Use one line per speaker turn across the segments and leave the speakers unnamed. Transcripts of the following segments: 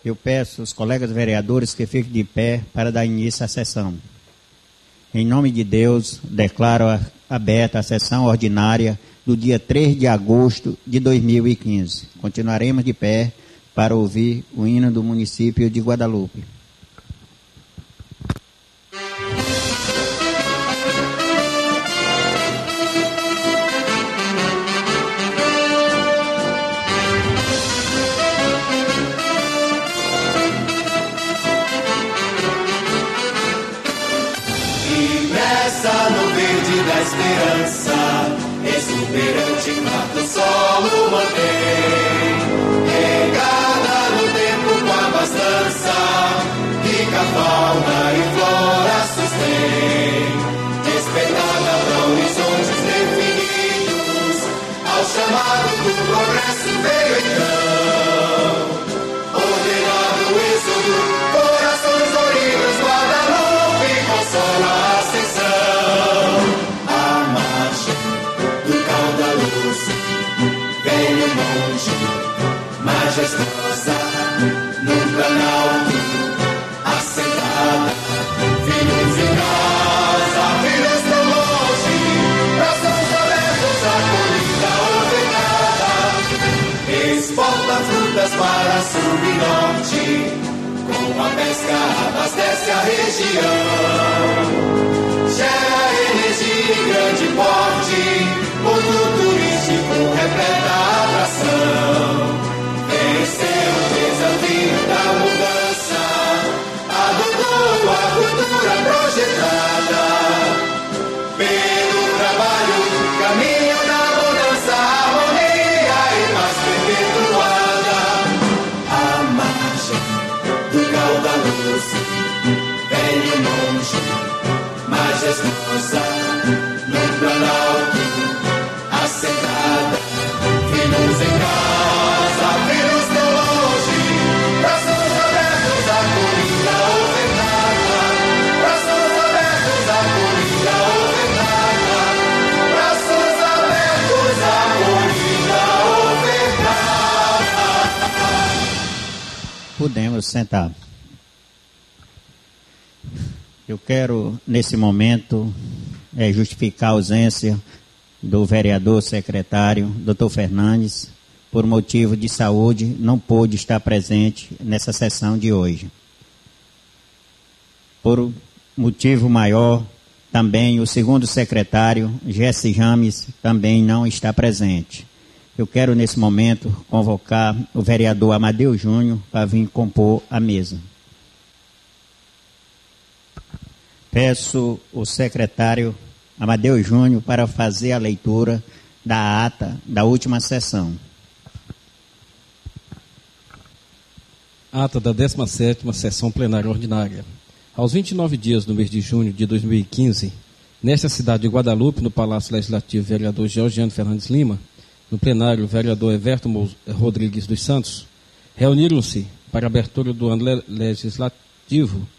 Eu peço aos colegas vereadores que fiquem de pé para dar início à sessão. Em nome de Deus, declaro aberta a sessão ordinária do dia 3 de agosto de 2015. Continuaremos de pé para ouvir o hino do município de Guadalupe.
Esperança, exuberante mato solo mantém, regada no tempo com abastança, rica fauna e flora sustém, despertada para horizontes definidos, ao chamado do progresso veio então, ordenado êxodo, corações oridos, Guadalupe consola a ascensão. Velho monte, majestosa, num planalto, assentada, filhos em casa, filhos tão longe, braços abertos, acolhida ordenada, exporta frutas para sul e norte, com a pesca abastece a região, gera energia em grande porte, ponto turístico repleta atração, venceu o desafio da mudança, adotou a cultura projetada, pelo trabalho, caminho da bonança, harmonia e paz perpetuada, a margem do caudaloso, velho monte, majestosa, no planalto, assentada, filhos em casa, filhos tão longe, braços abertos, acolhida ordenada, braços abertos, acolhida ordenada, braços abertos, acolhida ordenada.
Podemos sentar. Eu quero, nesse momento, justificar a ausência do vereador secretário, Dr. Fernandes, por motivo de saúde, não pôde estar presente nessa sessão de hoje. Por motivo maior, também o segundo secretário, Jesse James, também não está presente. Eu quero, nesse momento, convocar o vereador Amadeu Júnior para vir compor a mesa. Peço o secretário Amadeu Júnior para fazer a leitura da ata da última sessão.
Ata da 17ª Sessão Plenária Ordinária. Aos 29 dias do mês de junho de 2015, nesta cidade de Guadalupe, no Palácio Legislativo, vereador Georgiano Fernandes Lima, no plenário, o vereador Everton Rodrigues dos Santos, reuniram-se para a abertura do ano legislativo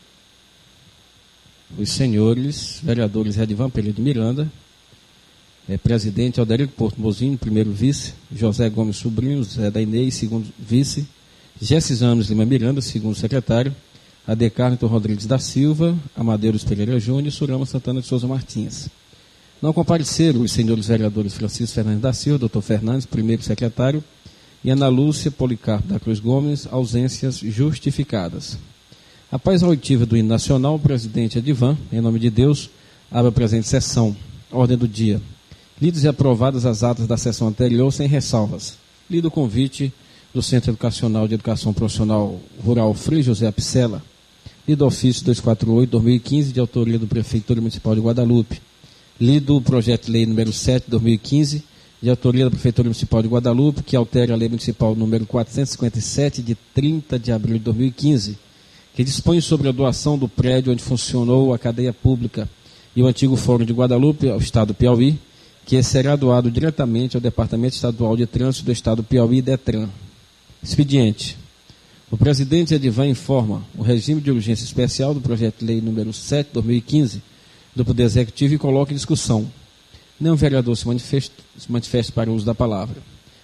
os senhores vereadores Edivan Pereira Miranda, presidente Alderico Porto Mozinho, primeiro vice, José Gomes Sobrinho, Zé da Inês, segundo vice, Jesse James Lima Miranda, segundo secretário, Adecarnito Rodrigues da Silva, Amadeuros Pereira Júnior e Surama Santana de Souza Martins. Não compareceram os senhores vereadores Francisco Fernandes da Silva, Dr. Fernandes, primeiro secretário, e Ana Lúcia Policarpo da Cruz Gomes, ausências justificadas. Após a oitiva do hino nacional, o presidente Edivan, em nome de Deus, abre a presente sessão. Ordem do dia. Lidas e aprovadas as atas da sessão anterior sem ressalvas. Lido o convite do Centro Educacional de Educação Profissional Rural Frei José Apicella. Lido o ofício 248-2015, de autoria do Prefeitura Municipal de Guadalupe. Lido o projeto de lei número 7-2015, de autoria da Prefeitura Municipal de Guadalupe, que altera a lei municipal número 457, de 30 de abril de 2015, que dispõe sobre a doação do prédio onde funcionou a cadeia pública e o antigo Fórum de Guadalupe, ao Estado do Piauí, que será doado diretamente ao Departamento Estadual de Trânsito do Estado do Piauí, DETRAN. Expediente. O presidente Edivan informa o regime de urgência especial do projeto de lei número 7/2015 do Poder Executivo e coloca em discussão. Nenhum vereador se manifeste para o uso da palavra.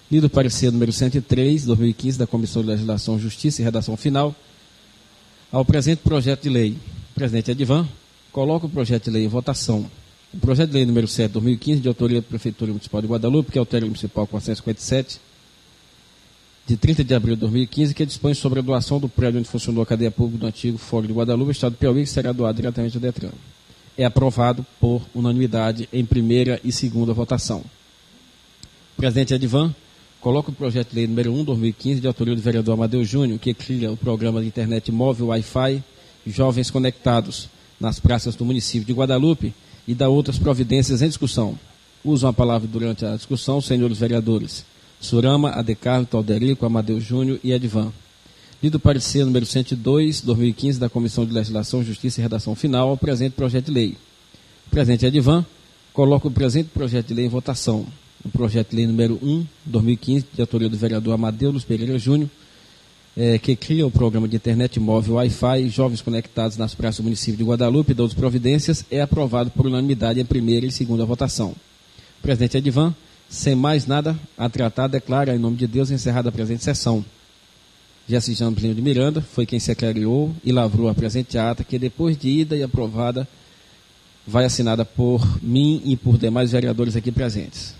Lido o parecer número 103, 2015, da Comissão de Legislação, Justiça e Redação Final, ao presente projeto de lei. Presidente Edivan, coloca o projeto de lei em votação. O projeto de lei número 7, 2015, de autoria da Prefeitura Municipal de Guadalupe, que altera o Municipal 457, de 30 de abril de 2015, que dispõe sobre a doação do prédio onde funcionou a cadeia pública do antigo Fórum de Guadalupe, Estado do Piauí, que será doado diretamente ao DETRAN. É aprovado por unanimidade em primeira e segunda votação. Presidente Edivan, coloca o projeto de lei número 1, 2015, de autoria do vereador Amadeu Júnior, que cria o programa de internet móvel Wi-Fi Jovens Conectados nas praças do município de Guadalupe e dá outras providências em discussão. Usam a palavra durante a discussão os senhores vereadores Surama, Adecarto, Alderico, Amadeu Júnior e Edivan. Lido o parecer número 102, 2015, da Comissão de Legislação, Justiça e Redação Final ao presente projeto de lei. O presidente Edivan coloca o presente projeto de lei em votação. O projeto de lei número 1, 2015, de autoria do vereador Amadeu Luz Pereira Júnior, que cria o programa de internet móvel Wi-Fi Jovens Conectados nas praças do município de Guadalupe e outras providências, é aprovado por unanimidade em primeira e segunda votação. O presidente Edivan, sem mais nada a tratar, declara em nome de Deus encerrada a presente sessão. Jesse James Lima de Miranda foi quem secretariou e lavrou a presente ata, que depois de ida e aprovada, vai assinada por mim e por demais vereadores aqui presentes.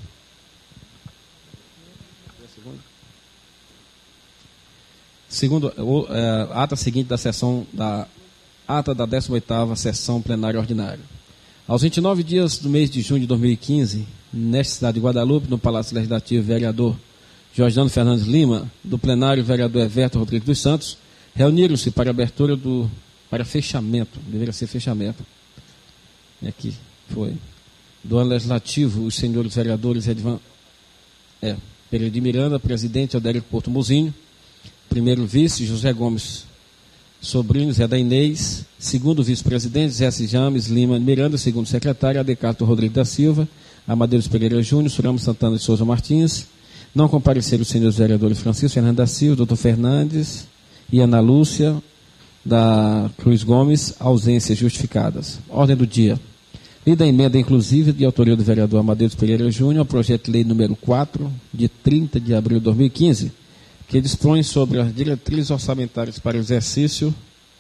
Segundo, a ata seguinte da sessão, da ata da 18ª sessão plenária ordinária. Aos 29 dias do mês de junho de 2015, nesta cidade de Guadalupe, no Palácio Legislativo, vereador Jorgiano Fernandes Lima, do plenário vereador Everton Rodrigues dos Santos, reuniram-se para abertura para fechamento, deveria ser fechamento, aqui foi, do ano legislativo, os senhores vereadores Edvan Pereira de Miranda, presidente Alderico Porto Muzinho, primeiro vice, José Gomes Sobrinho, Zé da Inês, segundo vice-presidente, Jesse James Lima Miranda, segundo secretário, Adecarto Rodrigues da Silva, Amadeu Pereira Júnior, Surama Santana de Souza Martins. Não compareceram os senhores vereadores Francisco Fernandes da Silva, Doutor Fernandes e Ana Lúcia da Cruz Gomes, ausências justificadas. Ordem do dia. Lida a emenda inclusive de autoria do vereador Amadeu Pereira Júnior ao projeto de lei número 4, de 30 de abril de 2015, que dispõe sobre as diretrizes orçamentárias para o exercício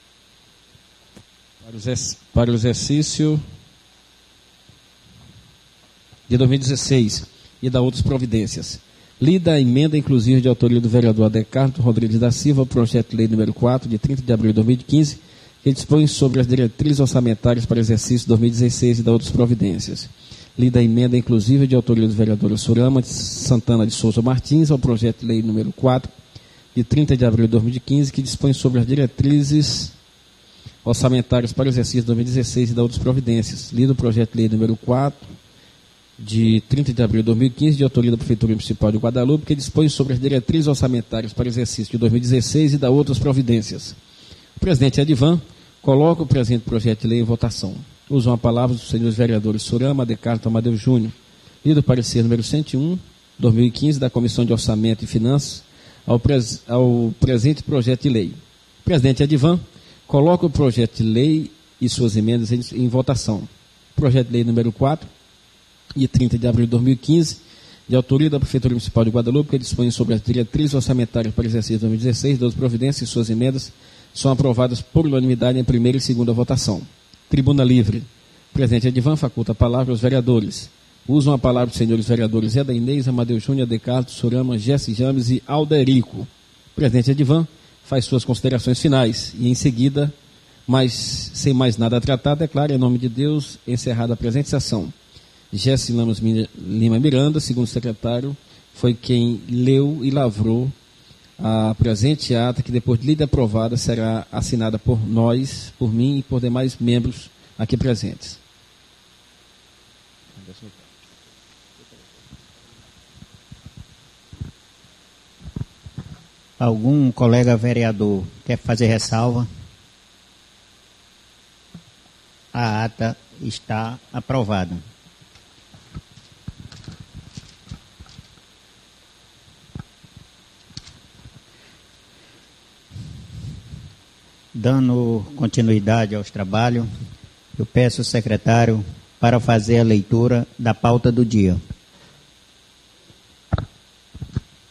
de 2016 e da outras providências. Lida a emenda inclusive de autoria do vereador Adecarto Rodrigues da Silva ao projeto de lei número 4, de 30 de abril de 2015, que dispõe sobre as diretrizes orçamentárias para o exercício de 2016 e da outras providências. Lida a emenda inclusive de autoria do vereador Surama Santana de Souza Martins ao projeto de lei número 4, de 30 de abril de 2015, que dispõe sobre as diretrizes orçamentárias para o exercício de 2016 e da outras providências. Lida o projeto de lei número 4, de 30 de abril de 2015, de autoria da Prefeitura Municipal de Guadalupe, que dispõe sobre as diretrizes orçamentárias para o exercício de 2016 e da outras providências. O presidente Edivan coloca o presente projeto de lei em votação. Usam a palavra os senhores vereadores Surama, Adecarto, Amadeu Júnior. Lido o parecer número 101, 2015, da Comissão de Orçamento e Finanças, ao presente projeto de lei. O presidente Edivan coloca o projeto de lei e suas emendas em votação. Projeto de lei número 4, de 30 de abril de 2015, de autoria da Prefeitura Municipal de Guadalupe, que dispõe sobre as diretrizes orçamentárias para o exercício de 2016, das providências e suas emendas são aprovadas por unanimidade em primeira e segunda votação. Tribuna livre. O presidente Edivan faculta a palavra aos vereadores. Usam a palavra os senhores vereadores Zé da Inês, Amadeu Júnior, Adecarto, Surama, Jesse James e Alderico. O presidente Edivan faz suas considerações finais e, em seguida, mas sem mais nada a tratar, declara em nome de Deus encerrada a presente sessão. Jesse Lima Miranda, segundo secretário, foi quem leu e lavrou a presente ata, que depois de lida e aprovada será assinada por nós, por mim e por demais membros aqui presentes.
Algum colega vereador quer fazer ressalva? A ata está aprovada. Dando continuidade aos trabalhos, eu peço ao secretário para fazer a leitura da pauta do dia.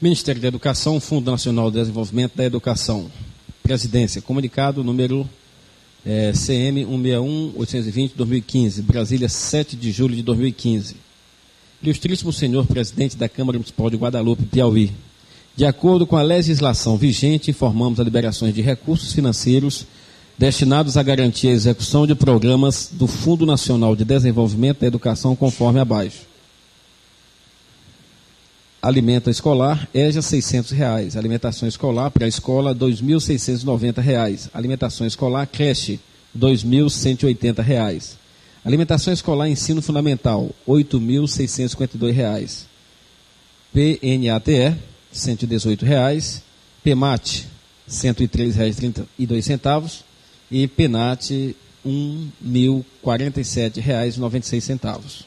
Ministério da Educação, Fundo Nacional de Desenvolvimento da Educação. Presidência, comunicado número CM 161-820-2015, Brasília, 7 de julho de 2015. Ilustríssimo Senhor Presidente da Câmara Municipal de Guadalupe, Piauí. De acordo com a legislação vigente, informamos as liberações de recursos financeiros destinados a garantir a execução de programas do Fundo Nacional de Desenvolvimento da Educação conforme abaixo. Alimenta escolar, EJA, R$ 600. Alimentação escolar pré-escola, R$ 2.690. Alimentação escolar creche, R$ 2.180. Alimentação escolar ensino fundamental, R$ 8.652. PNATE, R$ 118. PMAT, R$ 103,32. E PENAT, R$ 1.047,96.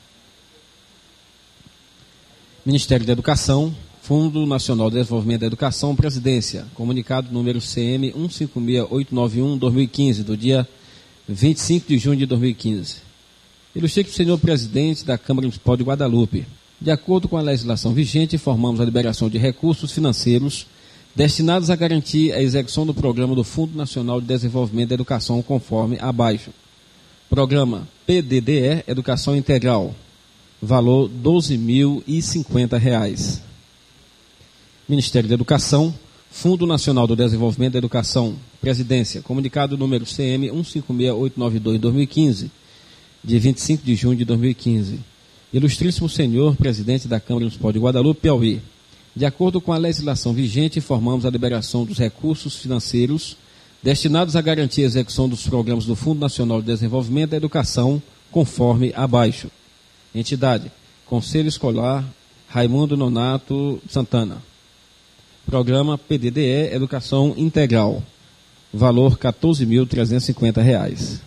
Ministério da Educação, Fundo Nacional de Desenvolvimento da Educação, Presidência, comunicado número CM 156891-2015, do dia 25 de junho de 2015. Ilustríssimo Senhor Presidente da Câmara Municipal de Guadalupe, de acordo com a legislação vigente, informamos a liberação de recursos financeiros destinados a garantir a execução do programa do Fundo Nacional de Desenvolvimento da Educação, conforme abaixo. Programa PDDE, Educação Integral, valor R$ 12.050. Ministério da Educação, Fundo Nacional do Desenvolvimento da Educação, Presidência, comunicado número CM 156892-2015, de 25 de junho de 2015. Ilustríssimo Senhor Presidente da Câmara Municipal de Guadalupe, Piauí. De acordo com a legislação vigente, informamos a liberação dos recursos financeiros destinados a garantir a execução dos programas do Fundo Nacional de Desenvolvimento da Educação, conforme abaixo. Entidade, Conselho Escolar Raimundo Nonato Santana. Programa PDDE, Educação Integral. Valor R$ 14.350.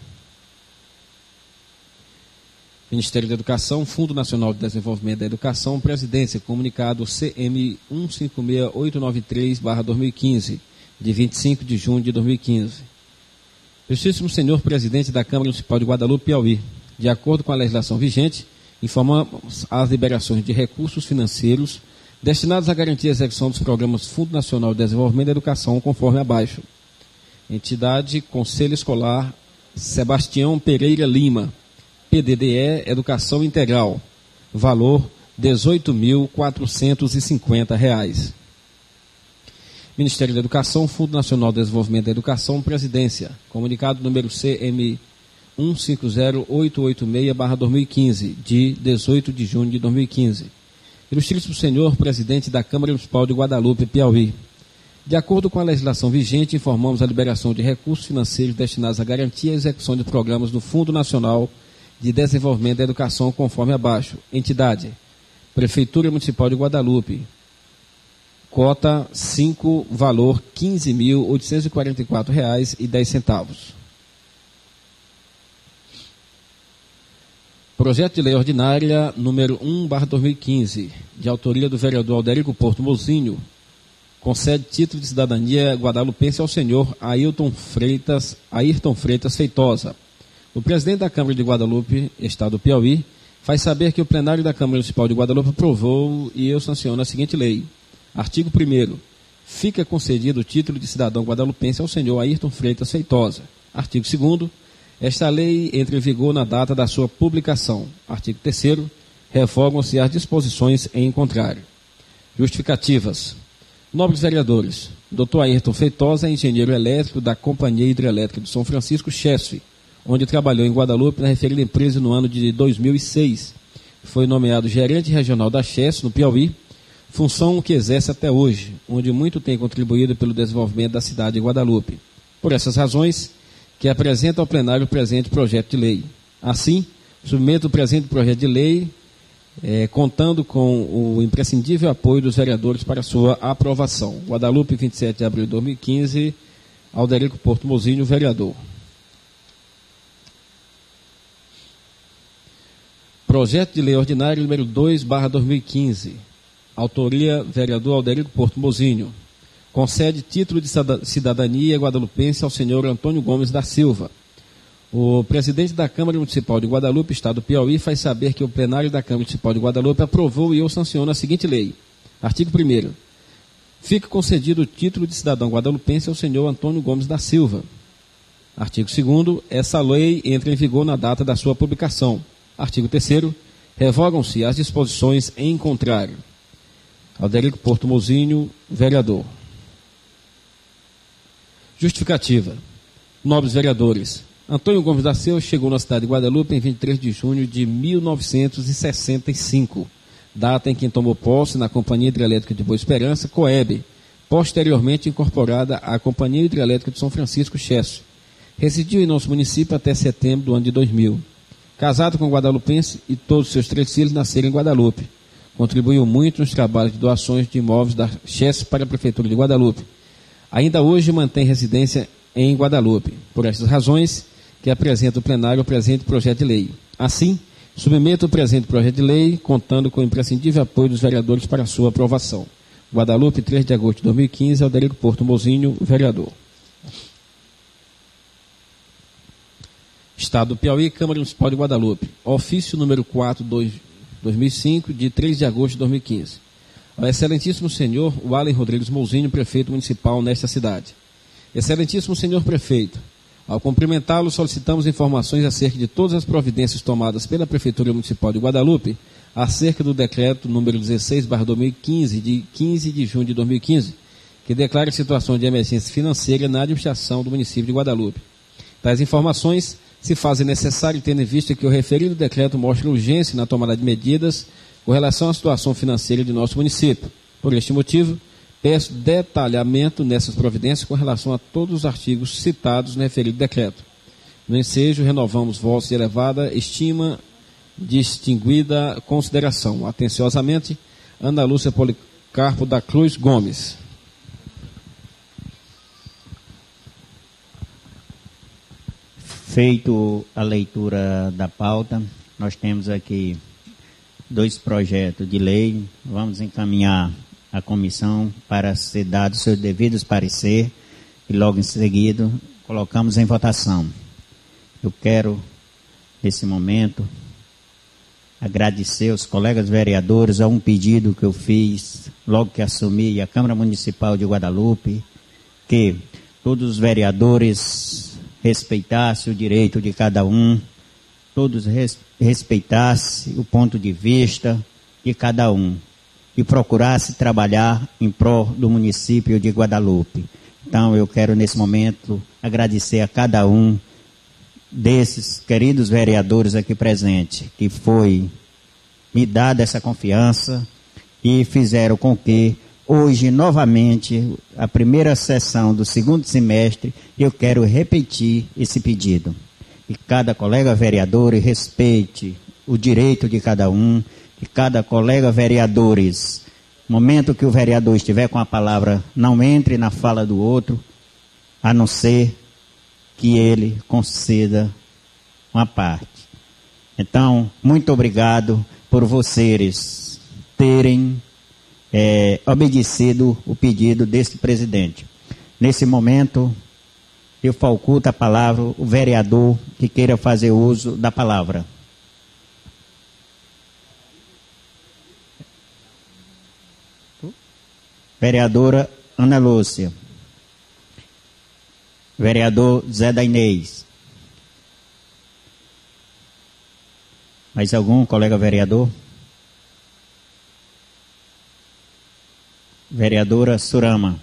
Ministério da Educação, Fundo Nacional de Desenvolvimento da Educação, Presidência, comunicado CM 156893/2015, de 25 de junho de 2015. Ilustríssimo Senhor Presidente da Câmara Municipal de Guadalupe, Piauí. De acordo com a legislação vigente, informamos as liberações de recursos financeiros destinados a garantir a execução dos programas Fundo Nacional de Desenvolvimento da Educação, conforme abaixo. Entidade, Conselho Escolar Sebastião Pereira Lima, PDDE, Educação Integral, valor R$ 18.450. Ministério da Educação, Fundo Nacional de Desenvolvimento da Educação, Presidência, comunicado número CM 150886/2015, de 18 de junho de 2015. Ilustríssimo Senhor Presidente da Câmara Municipal de Guadalupe, Piauí. De acordo com a legislação vigente, informamos a liberação de recursos financeiros destinados a garantir a execução de programas do Fundo Nacional de Desenvolvimento da Educação, conforme abaixo. Entidade, Prefeitura Municipal de Guadalupe. Cota 5, valor R$ 15.844,10. Projeto de Lei Ordinária número 1/2015, de autoria do vereador Alderico Porto Mozinho, concede título de cidadania guadalupense ao senhor Ayrton Freitas Feitosa. O presidente da Câmara de Guadalupe, Estado do Piauí, faz saber que o plenário da Câmara Municipal de Guadalupe aprovou e eu sanciono a seguinte lei. Artigo 1º. Fica concedido o título de cidadão guadalupense ao senhor Ayrton Freitas Feitosa. Artigo 2º. Esta lei entra em vigor na data da sua publicação. Artigo 3º. Revogam-se as disposições em contrário. Justificativas. Nobres vereadores, Dr. Ayrton Feitosa é engenheiro elétrico da Companhia Hidrelétrica de São Francisco, Chesf, onde trabalhou em Guadalupe na referida empresa no ano de 2006. Foi nomeado gerente regional da Chesf, no Piauí, função que exerce até hoje, onde muito tem contribuído pelo desenvolvimento da cidade de Guadalupe. Por essas razões, que apresenta ao plenário o presente projeto de lei. Assim, submeto o presente projeto de lei, contando com o imprescindível apoio dos vereadores para sua aprovação. Guadalupe, 27 de abril de 2015, Alderico Porto Mozinho, vereador. Projeto de Lei Ordinário número 2/2015, autoria vereador Alderico Porto Mozinho. Concede título de cidadania guadalupense ao senhor Antônio Gomes da Silva. O presidente da Câmara Municipal de Guadalupe, Estado do Piauí, faz saber que o plenário da Câmara Municipal de Guadalupe aprovou e eu sanciono a seguinte lei. Artigo 1º. fica concedido o título de cidadão guadalupense ao senhor Antônio Gomes da Silva. Artigo 2º, essa lei entra em vigor na data da sua publicação. Artigo 3º, revogam-se as disposições em contrário. Alderico Porto Mozinho, vereador. Justificativa. Nobres vereadores, Antônio Gomes da Silva chegou na cidade de Guadalupe em 23 de junho de 1965, data em que tomou posse na Companhia Hidrelétrica de Boa Esperança, COEB, posteriormente incorporada à Companhia Hidrelétrica de São Francisco, Xécio. Residiu em nosso município até setembro do ano de 2000. Casado com guadalupense e todos os seus 3 filhos nasceram em Guadalupe. Contribuiu muito nos trabalhos de doações de imóveis da Xécio para a Prefeitura de Guadalupe. Ainda hoje mantém residência em Guadalupe. Por estas razões que apresenta o plenário o presente projeto de lei. Assim, submeto o presente projeto de lei, contando com o imprescindível apoio dos vereadores para a sua aprovação. Guadalupe, 3 de agosto de 2015, Alderico Porto Mozinho, vereador. Estado do Piauí, Câmara Municipal de Guadalupe. Ofício número 4, 2005, de 3 de agosto de 2015. Ao excelentíssimo senhor Walen Rodrigues Mozinho, prefeito municipal nesta cidade. Excelentíssimo senhor prefeito, ao cumprimentá-lo, solicitamos informações acerca de todas as providências tomadas pela Prefeitura Municipal de Guadalupe acerca do decreto número 16/2015, de 15 de junho de 2015, que declara a situação de emergência financeira na administração do município de Guadalupe. Tais informações se fazem necessário tendo em vista que o referido decreto mostra urgência na tomada de medidas com relação à situação financeira de nosso município. Por este motivo, peço detalhamento nessas providências com relação a todos os artigos citados no referido decreto. No ensejo, renovamos vossa elevada estima, distinguida consideração. Atenciosamente, Ana Lúcia Policarpo da Cruz Gomes.
Feito a leitura da pauta, nós temos aqui 2 projetos de lei. Vamos encaminhar à comissão para ser dado seus devidos parecer e logo em seguida colocamos em votação. Eu quero, nesse momento, agradecer aos colegas vereadores a um pedido que eu fiz logo que assumi a Câmara Municipal de Guadalupe, que todos os vereadores respeitassem o direito de cada um, todos respeitassem o ponto de vista de cada um e procurasse trabalhar em prol do município de Guadalupe. Então eu quero nesse momento agradecer a cada um desses queridos vereadores aqui presentes, que foi me dada essa confiança e fizeram com que hoje, novamente, a primeira sessão do 2º semestre, eu quero repetir esse pedido. E cada colega vereador respeite o direito de cada um, e cada colega vereadores, no momento que o vereador estiver com a palavra, não entre na fala do outro, a não ser que ele conceda uma parte. Então, muito obrigado por vocês terem obedecido o pedido deste presidente. Nesse momento, eu faculto a palavra o vereador que queira fazer uso da palavra. Vereadora Ana Lúcia. Vereador Zé da Inês. Mais algum colega vereador? Vereadora Surama.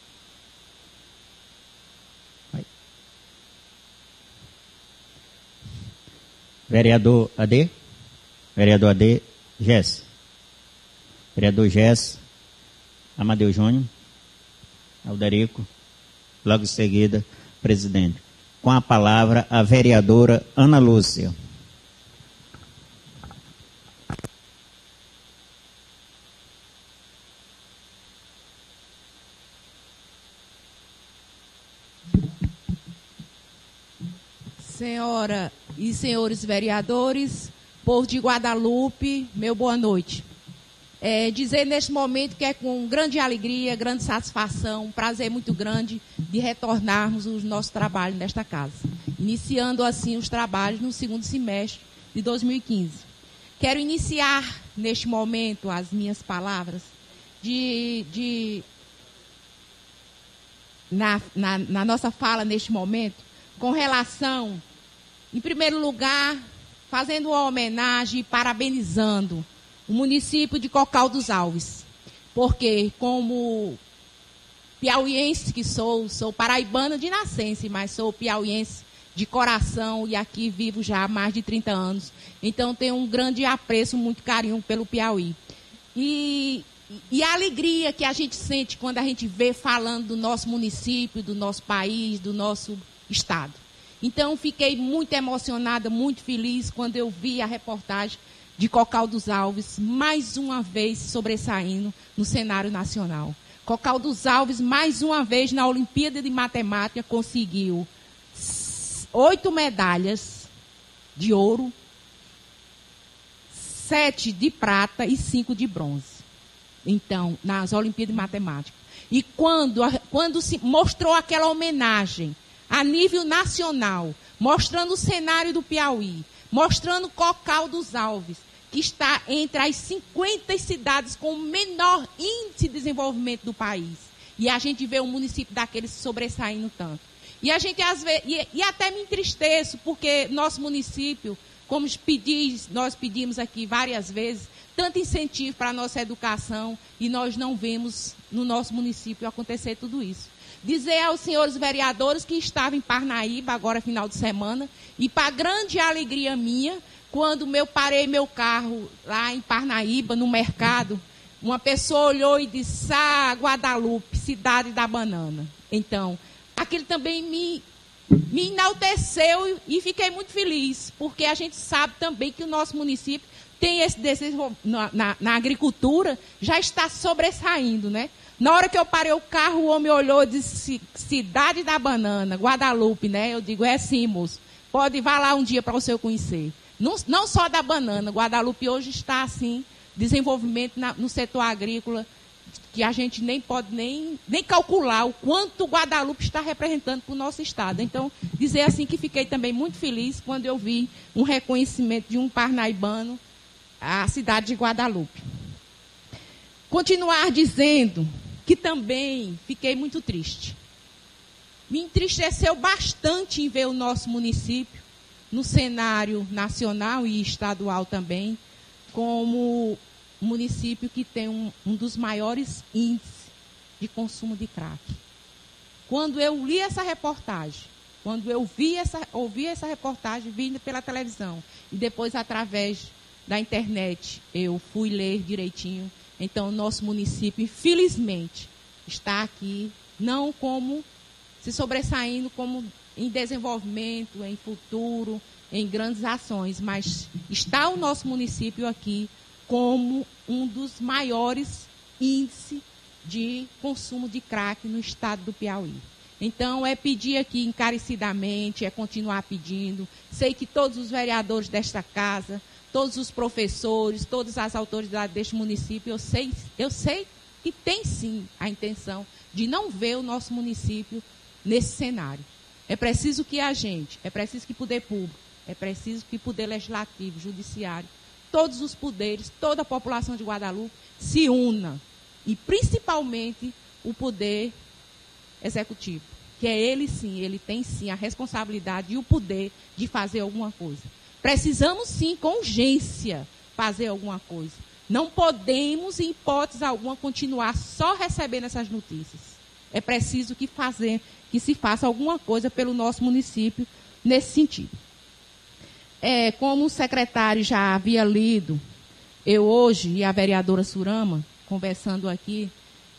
Vereador AD? Vereador AD, Gés. Vereador Gés, Amadeu Júnior, Alderico, logo em seguida, presidente. Com a palavra, a vereadora Ana Lúcia.
Senhora e senhores vereadores, povo de Guadalupe, meu boa noite. Dizer neste momento que é com grande alegria, grande satisfação, um prazer muito grande de retornarmos o nosso trabalho nesta casa, iniciando assim os trabalhos no 2º semestre de 2015. Quero iniciar neste momento as minhas palavras na nossa fala neste momento, com relação, em primeiro lugar, fazendo uma homenagem e parabenizando o município de Cocal dos Alves, porque como piauiense que sou paraibana de nascença, mas sou piauiense de coração e aqui vivo já há mais de 30 anos. Então tenho um grande apreço, muito carinho pelo Piauí. E a alegria que a gente sente quando a gente vê falando do nosso município, do nosso país, do nosso estado. Então fiquei muito emocionada, muito feliz quando eu vi a reportagem de Cocal dos Alves, mais uma vez sobressaindo no cenário nacional. Cocal dos Alves, mais uma vez, na Olimpíada de Matemática, conseguiu 8 medalhas de ouro, 7 de prata e 5 de bronze. Então, nas Olimpíadas de Matemática. E quando se mostrou aquela homenagem a nível nacional, mostrando o cenário do Piauí, mostrando Cocal dos Alves, que está entre as 50 cidades com o menor índice de desenvolvimento do país. E a gente vê um município daqueles sobressaindo tanto. E a gente, às vezes, e até me entristeço, porque nosso município, como nós pedimos aqui várias vezes, tanto incentivo para a nossa educação, e nós não vemos no nosso município acontecer tudo isso. Dizer aos senhores vereadores que estavam em Parnaíba, agora final de semana, e para grande alegria minha, quando eu parei meu carro lá em Parnaíba, no mercado, uma pessoa olhou e disse: "Ah, Guadalupe, cidade da banana". Então, aquilo também me enalteceu e fiquei muito feliz, porque a gente sabe também que o nosso município tem esse desenvolvimento na agricultura, já está sobressaindo, né? Na hora que eu parei o carro, o homem olhou e disse: "Cidade da banana, Guadalupe", né? Eu digo: "É sim, moço. Pode, vá lá um dia para o senhor conhecer". Não só da banana, Guadalupe hoje está assim, desenvolvimento no setor agrícola, que a gente nem pode nem calcular o quanto Guadalupe está representando para o nosso estado. Então, dizer assim que fiquei também muito feliz quando eu vi um reconhecimento de um parnaibano à cidade de Guadalupe. Continuar dizendo que também fiquei muito triste. Me entristeceu bastante em ver o nosso município no cenário nacional e estadual também, como um município que tem um dos maiores índices de consumo de crack. Quando eu li essa reportagem, quando eu ouvi essa reportagem vinda pela televisão, e depois através da internet eu fui ler direitinho, então o nosso município, infelizmente, está aqui, não como se sobressaindo como em desenvolvimento, em futuro, em grandes ações, mas está o nosso município aqui como um dos maiores índices de consumo de crack no estado do Piauí. Então, é pedir aqui encarecidamente, é continuar pedindo. Sei que todos os vereadores desta casa, todos os professores, todas as autoridades deste município, eu sei que tem sim a intenção de não ver o nosso município nesse cenário. É preciso que é preciso que poder público, é preciso que poder legislativo, judiciário, todos os poderes, toda a população de Guadalupe se una. E principalmente o poder executivo, que é ele sim, ele tem sim a responsabilidade e o poder de fazer alguma coisa. Precisamos sim, com urgência, fazer alguma coisa. Não podemos, em hipótese alguma, continuar só recebendo essas notícias. É preciso que se faça alguma coisa pelo nosso município nesse sentido. Como o secretário já havia lido, eu hoje e a vereadora Surama, conversando aqui,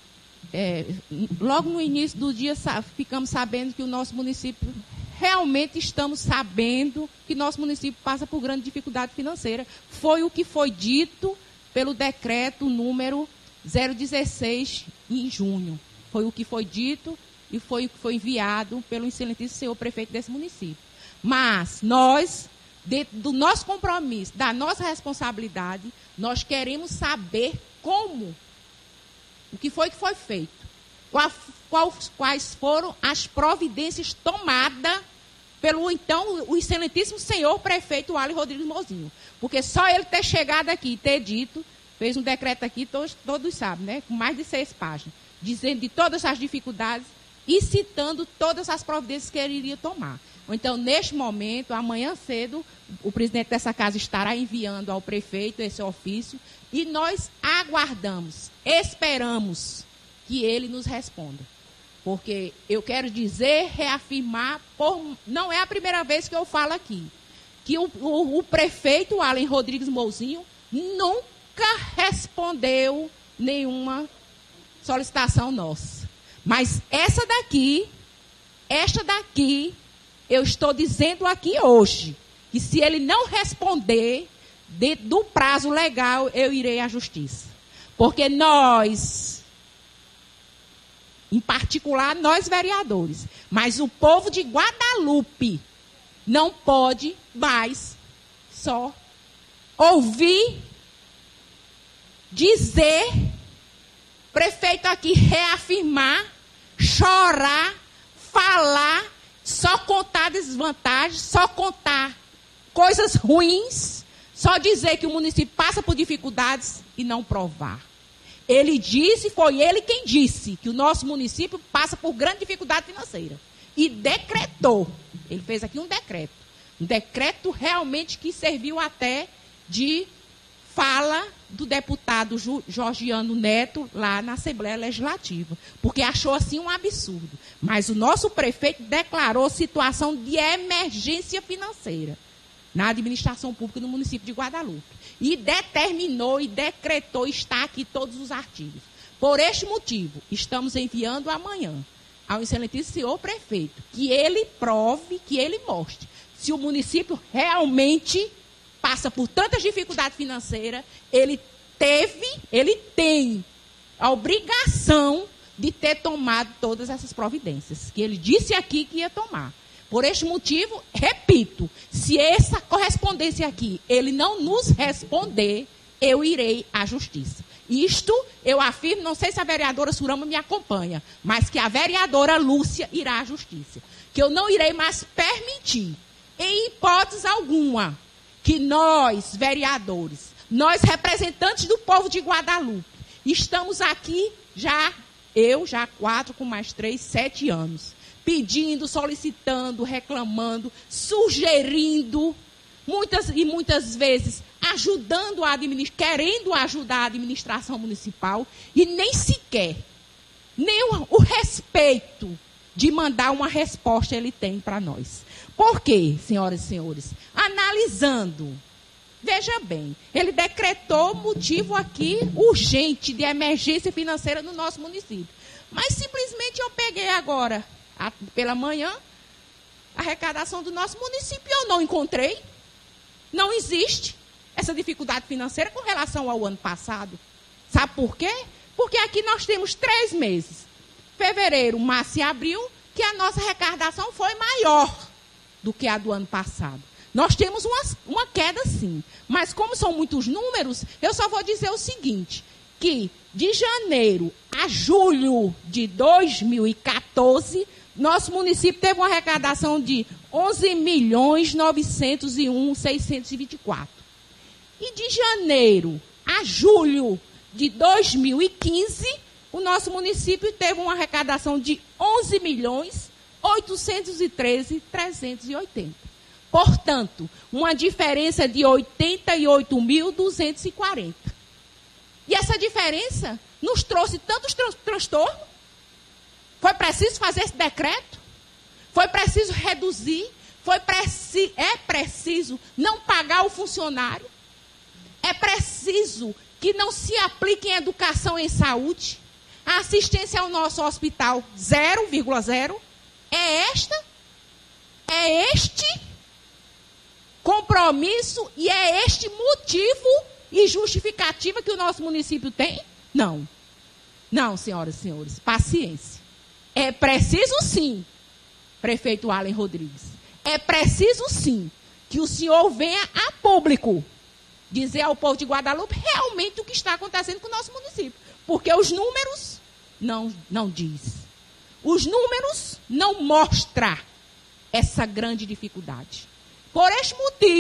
logo no início do dia ficamos sabendo que o nosso município, realmente estamos sabendo que nosso município passa por grande dificuldade financeira. Foi o que foi dito pelo decreto número 016 em junho. Foi o que foi dito e foi o que foi enviado pelo excelentíssimo senhor prefeito desse município. Mas nós, dentro do nosso compromisso, da nossa responsabilidade, nós queremos saber como, o que foi feito, quais foram as providências tomadas pelo, então, o excelentíssimo senhor prefeito Ali Rodrigues Mozinho. Porque só ele ter chegado aqui e ter dito, fez um decreto aqui, todos sabem, né, com mais de 6 páginas, dizendo de todas as dificuldades, e citando todas as providências que ele iria tomar. Então, neste momento, amanhã cedo, o presidente dessa casa estará enviando ao prefeito esse ofício e nós aguardamos, esperamos que ele nos responda. Porque eu quero dizer, reafirmar, não é a primeira vez que eu falo aqui, que o prefeito Allen Rodrigues Mouzinho nunca respondeu nenhuma solicitação nossa. Mas esta daqui, eu estou dizendo aqui hoje, que se ele não responder dentro do prazo legal, eu irei à justiça. Porque nós, em particular, nós vereadores, mas o povo de Guadalupe não pode mais só ouvir, dizer, prefeito aqui reafirmar, chorar, falar, só contar desvantagens, só contar coisas ruins, só dizer que o município passa por dificuldades e não provar. Ele disse, foi ele quem disse, que o nosso município passa por grande dificuldade financeira. E decretou. Ele fez aqui um decreto. Um decreto realmente que serviu até de fala do deputado Georgiano Neto lá na Assembleia Legislativa. Porque achou assim um absurdo. Mas o nosso prefeito declarou situação de emergência financeira na administração pública no município de Guadalupe. E determinou e decretou, está aqui todos os artigos. Por este motivo, estamos enviando amanhã ao excelentíssimo senhor prefeito que ele prove, que ele mostre se o município realmente passa por tantas dificuldades financeiras, ele tem a obrigação de ter tomado todas essas providências, que ele disse aqui que ia tomar. Por este motivo, repito, se essa correspondência aqui, ele não nos responder, eu irei à justiça. Isto eu afirmo, não sei se a vereadora Surama me acompanha, mas que a vereadora Lúcia irá à justiça. Que eu não irei mais permitir, em hipótese alguma, que nós, vereadores, nós representantes do povo de Guadalupe, estamos aqui já 4 com mais 3, 7 anos, pedindo, solicitando, reclamando, sugerindo, muitas vezes ajudando querendo ajudar a administração municipal e nem sequer, nem o respeito de mandar uma resposta ele tem para nós. Por quê, senhoras e senhores? Analisando, veja bem, ele decretou motivo aqui urgente de emergência financeira no nosso município. Mas simplesmente eu peguei agora, pela manhã, a arrecadação do nosso município e eu não encontrei. Não existe essa dificuldade financeira com relação ao ano passado. Sabe por quê? Porque aqui nós temos 3 meses. Fevereiro, março e abril, que a nossa arrecadação foi maior do que a do ano passado. Nós temos uma queda, sim. Mas como são muitos números, eu só vou dizer o seguinte, que de janeiro a julho de 2014, nosso município teve uma arrecadação de 11.901.624. E de janeiro a julho de 2015, o nosso município teve uma arrecadação de 11.813.380. Portanto, uma diferença de 88.240. E essa diferença nos trouxe tantos transtornos. Foi preciso fazer esse decreto. Foi preciso reduzir. É preciso não pagar o funcionário. É preciso que não se aplique em educação e em saúde. A assistência ao nosso hospital 0,0. É este compromisso e é este motivo e justificativa que o nosso município tem? Não. Não, senhoras e senhores, paciência. É preciso sim, prefeito Allen Rodrigues, é preciso sim que o senhor venha a público dizer ao povo de Guadalupe realmente o que está acontecendo com o nosso município. Porque os números não diz. Os números não mostram essa grande dificuldade. Por este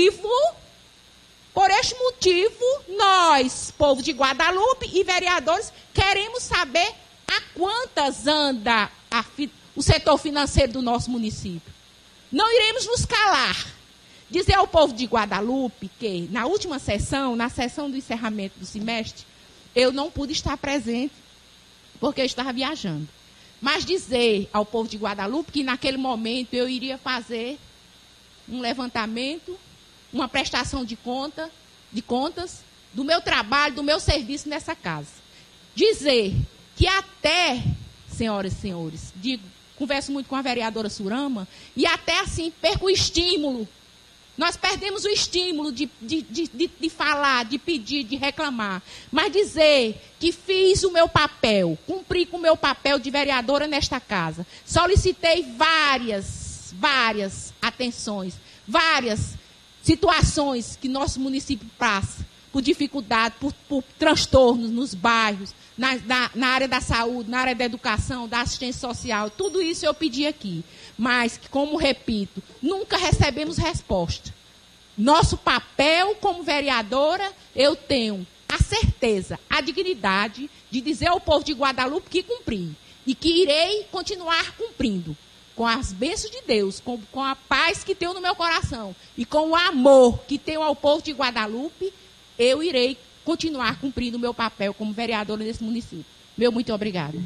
motivo, nós, povo de Guadalupe e vereadores, queremos saber a quantas anda o setor financeiro do nosso município. Não iremos nos calar. Dizer ao povo de Guadalupe que, na última sessão, na sessão do encerramento do semestre, eu não pude estar presente, porque eu estava viajando. Mas dizer ao povo de Guadalupe que, naquele momento, eu iria fazer um levantamento, uma prestação de contas do meu trabalho, do meu serviço nessa casa. Dizer que até, senhoras e senhores, converso muito com a vereadora Surama, e até assim perco o estímulo. Nós perdemos o estímulo de falar, de pedir, de reclamar. Mas dizer que fiz o meu papel, cumpri com o meu papel de vereadora nesta casa. Solicitei várias atenções, várias situações que nosso município passa, por dificuldade, por transtornos nos bairros, na área da saúde, na área da educação, da assistência social. Tudo isso eu pedi aqui. Mas, como repito, nunca recebemos resposta. Nosso papel como vereadora, eu tenho a certeza, a dignidade de dizer ao povo de Guadalupe que cumpri. E que irei continuar cumprindo. Com as bênçãos de Deus, com a paz que tenho no meu coração e com o amor que tenho ao povo de Guadalupe, eu irei continuar cumprindo o meu papel como vereadora desse município. Meu muito obrigado.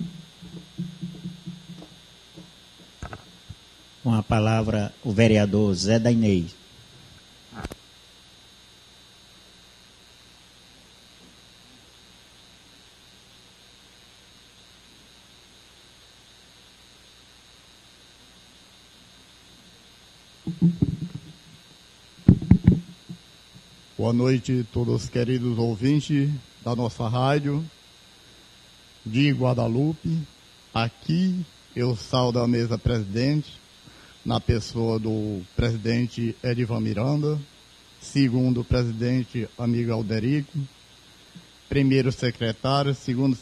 Com a palavra, o vereador Zé Dainês.
Boa noite a todos os queridos ouvintes da nossa rádio de Guadalupe. Aqui eu saúdo a mesa presidente, na pessoa do presidente Edivan Miranda, segundo presidente amigo Alderico, primeiro secretário, segundo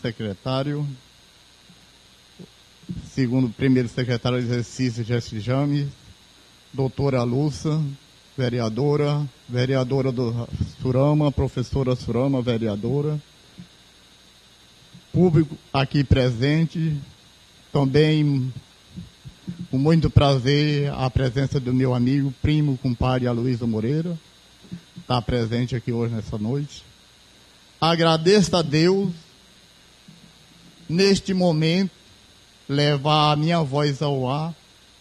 primeiro secretário de exercício Jesse James, doutora Lúcia, vereadora do Surama, professora Surama, vereadora, público aqui presente, também com muito prazer a presença do meu amigo, primo, compadre Aloysio Moreira, está presente aqui hoje nessa noite. Agradeço a Deus, neste momento, levar a minha voz ao ar,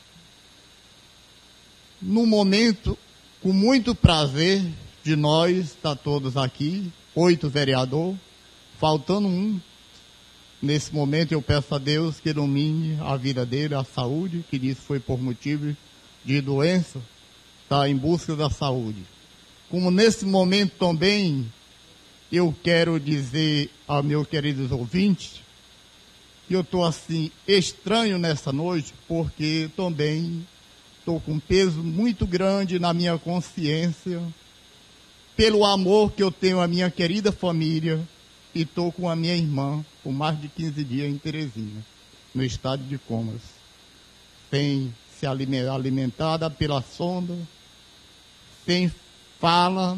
no momento, com muito prazer de nós estar todos aqui, 8 vereadores, faltando um. Nesse momento eu peço a Deus que ilumine a vida dele, a saúde, que disse foi por motivo de doença, está em busca da saúde. Como nesse momento também eu quero dizer aos meus queridos ouvintes que eu estou assim estranho nessa noite, porque também estou com um peso muito grande na minha consciência, pelo amor que eu tenho à minha querida família, e estou com a minha irmã por mais de 15 dias em Teresina, no estado de comas, sem se alimentada pela sonda, sem fala,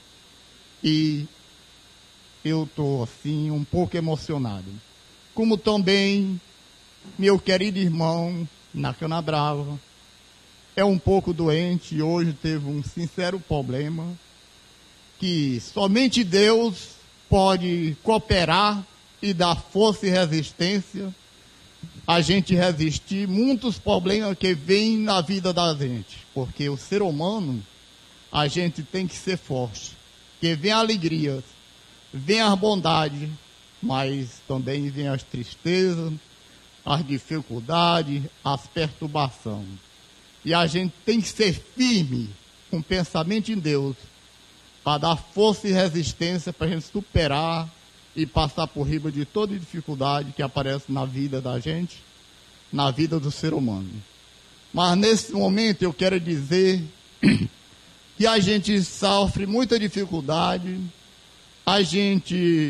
e eu estou assim um pouco emocionado. Como também meu querido irmão na Canabrava, é um pouco doente e hoje teve um sincero problema que somente Deus pode cooperar e dar força e resistência a gente resistir muitos problemas que vêm na vida da gente. Porque o ser humano, a gente tem que ser forte. Porque vem a alegria, vem as bondades, mas também vem as tristezas, as dificuldades, as perturbações. E a gente tem que ser firme, com pensamento em Deus, para dar força e resistência para a gente superar e passar por riba de toda dificuldade que aparece na vida da gente, na vida do ser humano. Mas nesse momento eu quero dizer que a gente sofre muita dificuldade, a gente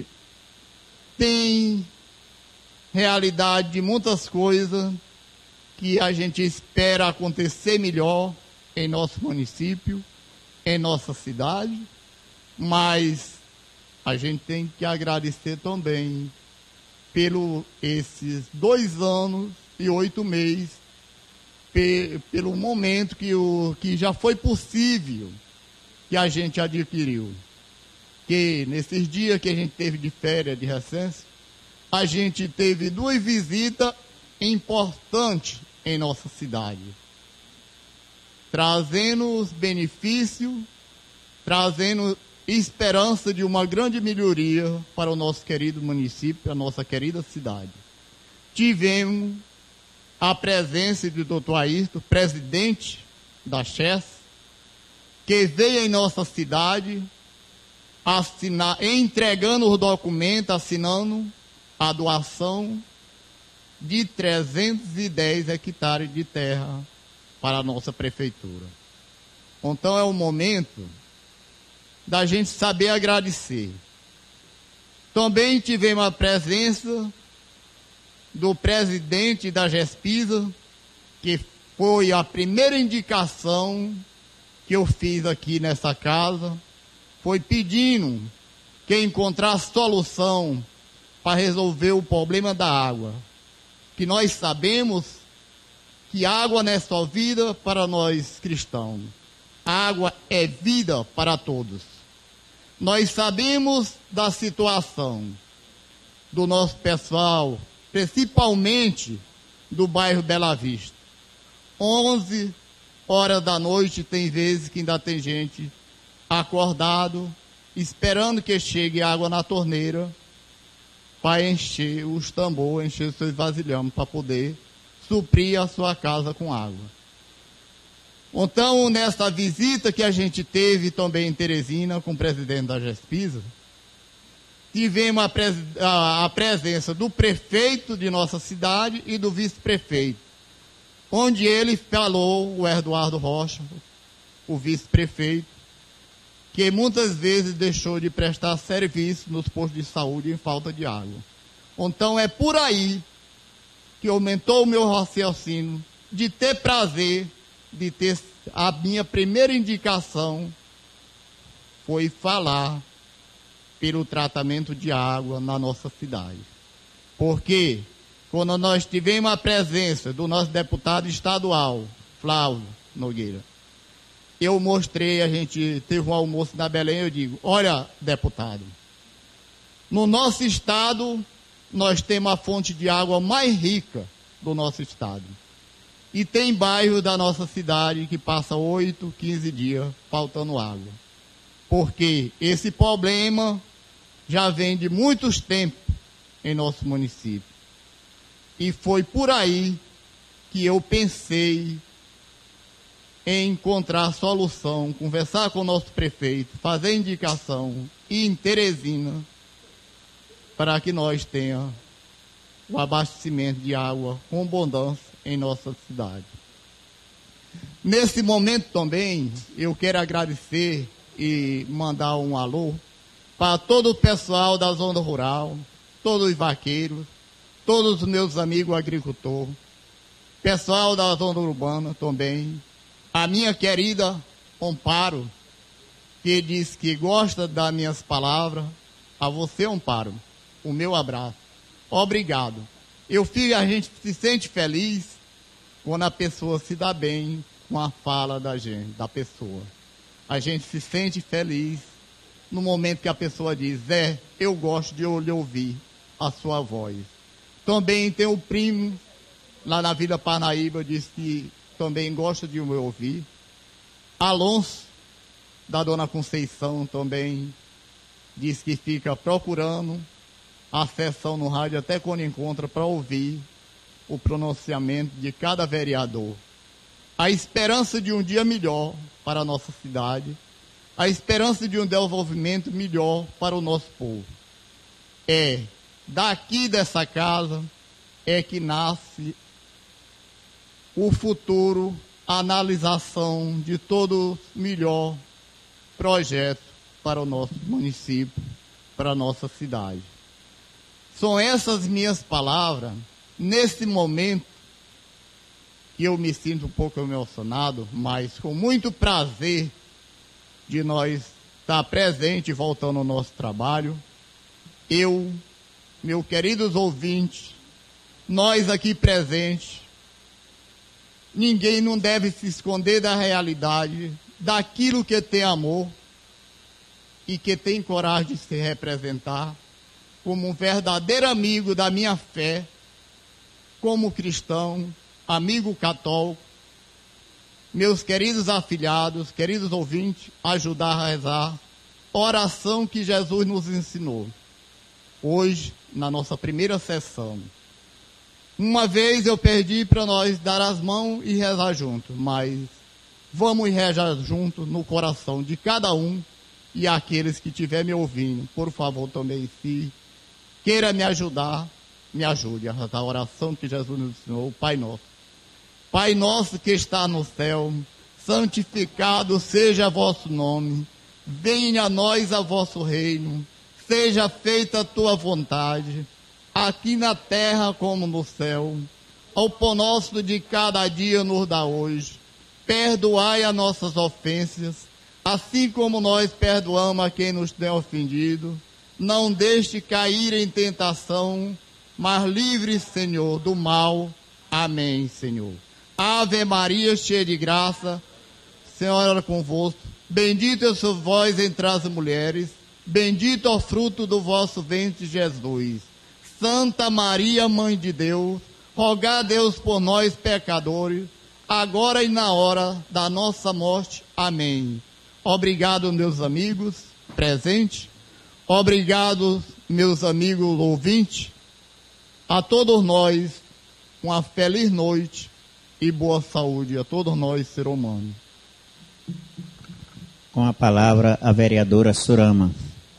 tem realidade de muitas coisas que a gente espera acontecer melhor em nosso município, em nossa cidade, mas a gente tem que agradecer também pelo esses 2 anos e 8 meses, pelo momento que já foi possível que a gente adquiriu. Que nesses dias que a gente teve de férias de recesso, a gente teve 2 visitas importantes em nossa cidade, trazendo os benefícios, trazendo esperança de uma grande melhoria para o nosso querido município, a nossa querida cidade. Tivemos a presença do Dr. Ayrton, presidente da Chess, que veio em nossa cidade entregando os documentos, assinando a doação de 310 hectares de terra para a nossa prefeitura. Então é o momento da gente saber agradecer. Também tivemos a presença do presidente da GESPISA, que foi a primeira indicação que eu fiz aqui nessa casa, foi pedindo que encontrasse solução para resolver o problema da água. Que nós sabemos que água não é só vida para nós cristãos. Água é vida para todos. Nós sabemos da situação do nosso pessoal, principalmente do bairro Bela Vista. 11 horas da noite, tem vezes que ainda tem gente acordado, esperando que chegue água na torneira, para encher os tambores, encher os seus vasilhames, para poder suprir a sua casa com água. Então, nessa visita que a gente teve também em Teresina, com o presidente da GESPISA, tivemos a presença do prefeito de nossa cidade e do vice-prefeito, onde ele falou, o Eduardo Rocha, o vice-prefeito, que muitas vezes deixou de prestar serviço nos postos de saúde em falta de água. Então é por aí que aumentou o meu raciocínio de ter prazer, de ter a minha primeira indicação foi falar pelo tratamento de água na nossa cidade. Porque quando nós tivemos a presença do nosso deputado estadual, Flávio Nogueira, eu mostrei, a gente teve um almoço na Belém, eu digo, olha, deputado, no nosso estado, nós temos a fonte de água mais rica do nosso estado. E tem bairro da nossa cidade que passa 8, 15 dias faltando água. Porque esse problema já vem de muitos tempos em nosso município. E foi por aí que eu pensei em encontrar solução, conversar com o nosso prefeito, fazer indicação e em Teresina para que nós tenhamos o abastecimento de água com abundância em nossa cidade. Nesse momento também, eu quero agradecer e mandar um alô para todo o pessoal da zona rural, todos os vaqueiros, todos os meus amigos agricultores, pessoal da zona urbana também, a minha querida Amparo, que diz que gosta das minhas palavras, a você, Amparo, o meu abraço. Obrigado. A gente se sente feliz quando a pessoa se dá bem com a fala da gente, da pessoa. A gente se sente feliz no momento que a pessoa diz, eu gosto de lhe ouvir a sua voz. Também tem o primo, lá na Vila Parnaíba, diz que também gosta de me ouvir. Alonso, da Dona Conceição, também diz que fica procurando a sessão no rádio até quando encontra para ouvir o pronunciamento de cada vereador. A esperança de um dia melhor para a nossa cidade, a esperança de um desenvolvimento melhor para o nosso povo. É daqui dessa casa é que nasce o futuro, a analisação de todo melhor projeto para o nosso município, para a nossa cidade. São essas minhas palavras, nesse momento, que eu me sinto um pouco emocionado, mas com muito prazer de nós estar presente, voltando ao nosso trabalho. Eu, meus queridos ouvintes, nós aqui presentes, ninguém não deve se esconder da realidade, daquilo que tem amor e que tem coragem de se representar como um verdadeiro amigo da minha fé, como cristão, amigo católico. Meus queridos afilhados, queridos ouvintes, ajudar a rezar, oração que Jesus nos ensinou. Hoje, na nossa primeira sessão. Uma vez eu pedi para nós dar as mãos e rezar juntos, mas vamos rezar juntos no coração de cada um, e aqueles que estiverem me ouvindo, por favor, também, se queira me ajudar, me ajude a rezar a oração que Jesus nos ensinou, o Pai Nosso. Pai nosso que está no céu, santificado seja vosso nome, venha a nós a vosso reino, seja feita a tua vontade, aqui na terra como no céu. O pão nosso de cada dia nos dá hoje, perdoai as nossas ofensas, assim como nós perdoamos a quem nos tem ofendido, não deixe cair em tentação, mas livre, Senhor, do mal. Amém, Senhor. Ave Maria, cheia de graça, Senhor é convosco. Bendita sois vós entre as mulheres, bendito é o fruto do vosso ventre, Jesus. Santa Maria, Mãe de Deus, rogai a Deus por nós, pecadores, agora e na hora da nossa morte. Amém. Obrigado, meus amigos presentes. Obrigado, meus amigos ouvintes. A todos nós, uma feliz noite e boa saúde a todos nós, ser humano.
Com a palavra, a vereadora Surama.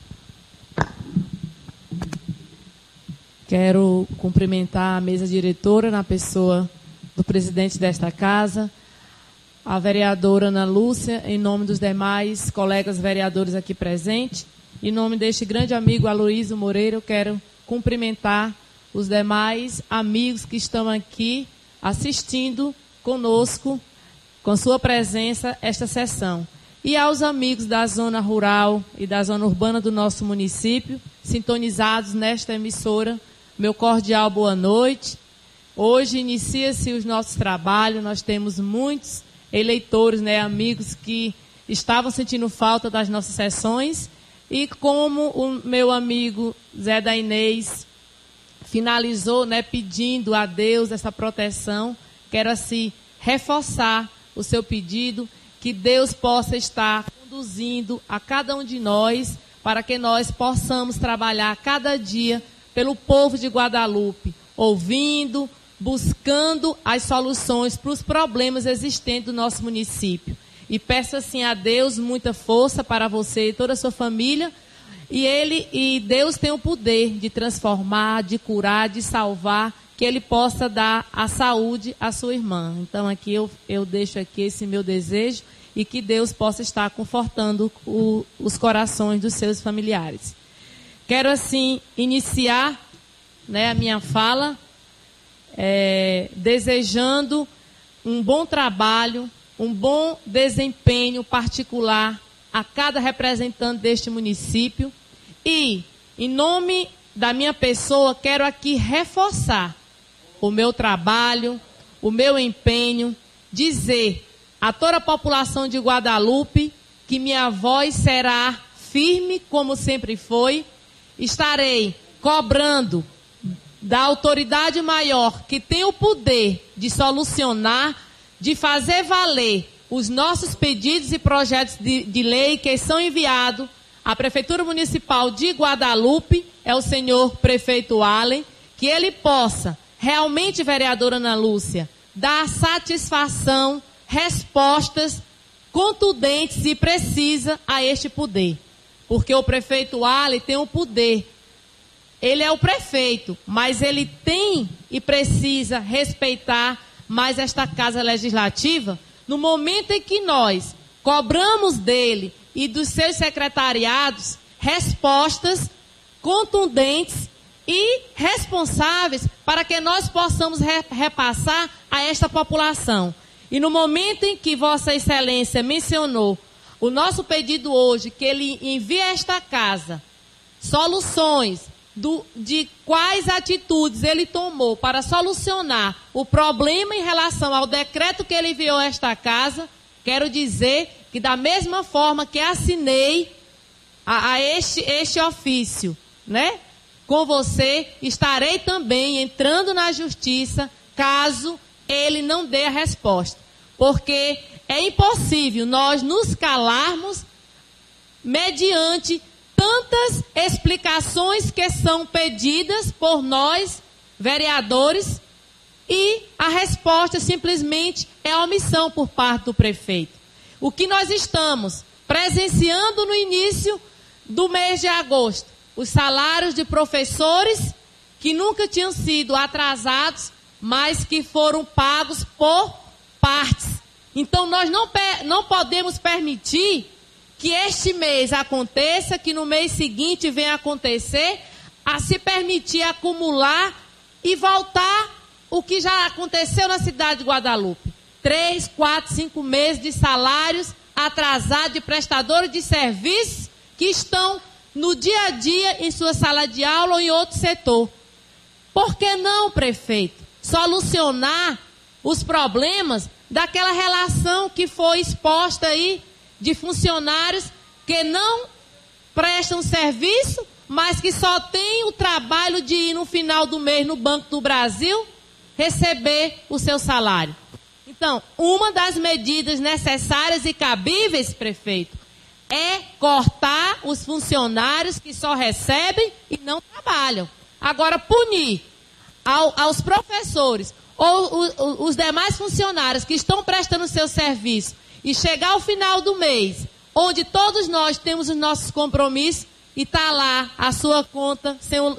Quero cumprimentar a mesa diretora na pessoa do presidente desta casa, a vereadora Ana Lúcia, em nome dos demais colegas vereadores aqui presentes. Em nome deste grande amigo Aloísio Moreira, eu quero cumprimentar os demais amigos que estão aqui assistindo conosco, com sua presença, esta sessão. E aos amigos da zona rural e da zona urbana do nosso município, sintonizados nesta emissora, meu cordial boa noite. Hoje inicia-se os nossos trabalhos, nós temos muitos eleitores, amigos que estavam sentindo falta das nossas sessões, e como o meu amigo Zé da Inês finalizou, pedindo a Deus essa proteção, quero assim reforçar o seu pedido, que Deus possa estar conduzindo a cada um de nós, para que nós possamos trabalhar cada dia pelo povo de Guadalupe, ouvindo, buscando as soluções para os problemas existentes do nosso município. E peço assim a Deus muita força para você e toda a sua família. E Deus tem o poder de transformar, de curar, de salvar, que Ele possa dar a saúde à sua irmã. Então aqui eu deixo aqui esse meu desejo, e que Deus possa estar confortando os corações dos seus familiares. Quero assim iniciar a minha fala desejando um bom trabalho, um bom desempenho particular a cada representante deste município. E, em nome da minha pessoa, quero aqui reforçar o meu trabalho, o meu empenho, dizer a toda a população de Guadalupe que minha voz será firme, como sempre foi. Estarei cobrando da autoridade maior, que tem o poder de solucionar, de fazer valer os nossos pedidos e projetos de lei que são enviados à Prefeitura Municipal de Guadalupe, é o senhor prefeito Allen, que ele possa realmente, vereadora Ana Lúcia, dar satisfação, respostas contundentes e precisas a este poder. Porque o prefeito Allen tem o poder. Ele é o prefeito, mas ele tem e precisa respeitar mais esta Casa Legislativa, no momento em que nós cobramos dele e dos seus secretariados respostas contundentes e responsáveis para que nós possamos repassar a esta população. E no momento em que Vossa Excelência mencionou o nosso pedido hoje, que ele envie a esta casa soluções de quais atitudes ele tomou para solucionar o problema em relação ao decreto que ele enviou a esta casa, quero dizer que da mesma forma que assinei a este ofício, né? Com você, estarei também entrando na justiça caso ele não dê a resposta. Porque é impossível nós nos calarmos mediante tantas explicações que são pedidas por nós, vereadores, e a resposta simplesmente é a omissão por parte do prefeito. O que nós estamos presenciando no início do mês de agosto, os salários de professores que nunca tinham sido atrasados, mas que foram pagos por partes. Então nós não podemos permitir que este mês aconteça, que no mês seguinte venha acontecer, a se permitir acumular e voltar o que já aconteceu na cidade de Guadalupe. 3, 4, 5 meses de salários atrasados de prestadores de serviços que estão no dia a dia em sua sala de aula ou em outro setor. Por que não, prefeito, solucionar os problemas daquela relação que foi exposta aí de funcionários que não prestam serviço, mas que só têm o trabalho de ir no final do mês no Banco do Brasil receber o seu salário. Então, uma das medidas necessárias e cabíveis, prefeito, é cortar os funcionários que só recebem e não trabalham. Agora, punir aos professores ou os demais funcionários que estão prestando seu serviço e chegar ao final do mês, onde todos nós temos os nossos compromissos e está lá a sua conta,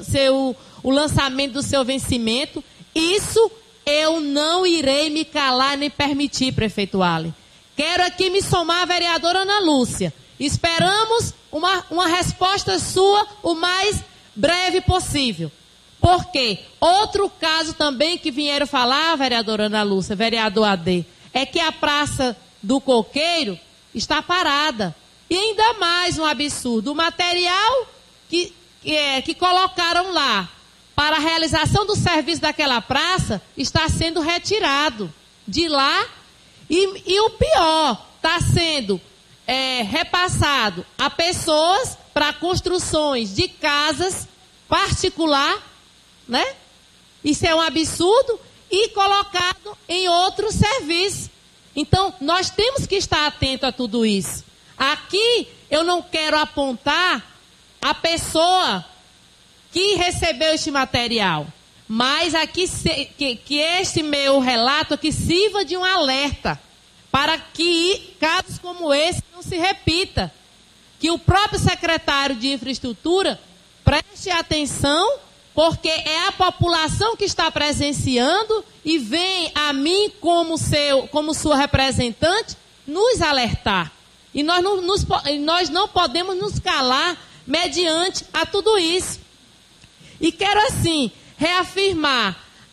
o lançamento do seu vencimento, isso eu não irei me calar nem permitir, prefeito Allen. Quero aqui me somar à vereadora Ana Lúcia. Esperamos uma resposta sua o mais breve possível. Porque outro caso também que vieram falar, vereadora Ana Lúcia, vereador AD, é que a Praça do Coqueiro está parada. E ainda mais um absurdo, o material que colocaram lá para a realização do serviço daquela praça está sendo retirado de lá e o pior, está sendo repassado a pessoas para construções de casas particular, né? Isso é um absurdo e colocado em outro serviço. Então, nós temos que estar atentos a tudo isso. Aqui, eu não quero apontar a pessoa que recebeu este material, mas aqui que este meu relato aqui sirva de um alerta para que casos como esse não se repita. Que o próprio secretário de Infraestrutura preste atenção, porque é a população que está presenciando e vem a mim como sua representante nos alertar. E nós não podemos nos calar mediante a tudo isso. E quero assim reafirmar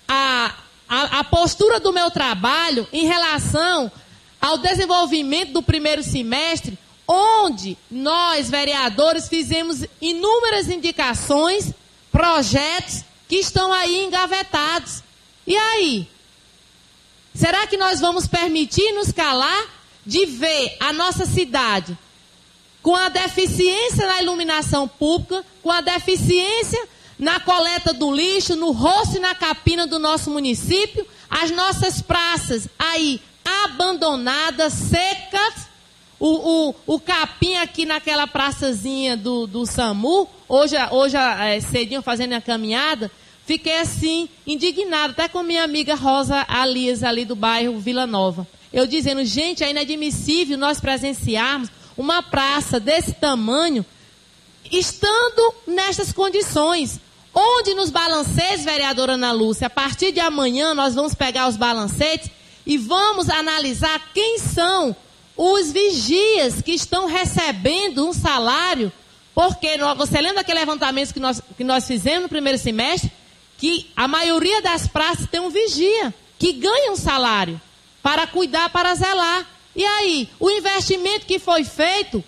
a postura do meu trabalho em relação ao desenvolvimento do primeiro semestre, onde nós, vereadores, fizemos inúmeras indicações, projetos que estão aí engavetados. E aí? Será que nós vamos permitir nos calar de ver a nossa cidade com a deficiência na iluminação pública, com a deficiência na coleta do lixo, no roço e na capina do nosso município, as nossas praças aí abandonadas, secas, o capim aqui naquela praçazinha do SAMU, hoje cedinho fazendo a caminhada, fiquei assim, indignada, até com minha amiga Rosa Alias, ali do bairro Vila Nova. Eu dizendo, gente, é inadmissível nós presenciarmos uma praça desse tamanho, estando nestas condições. Onde nos balancetes, vereadora Ana Lúcia, a partir de amanhã nós vamos pegar os balancetes e vamos analisar quem são os vigias que estão recebendo um salário, porque você lembra daquele levantamento que nós fizemos no primeiro semestre, que a maioria das praças tem um vigia, que ganha um salário para cuidar, para zelar. E aí, o investimento que foi feito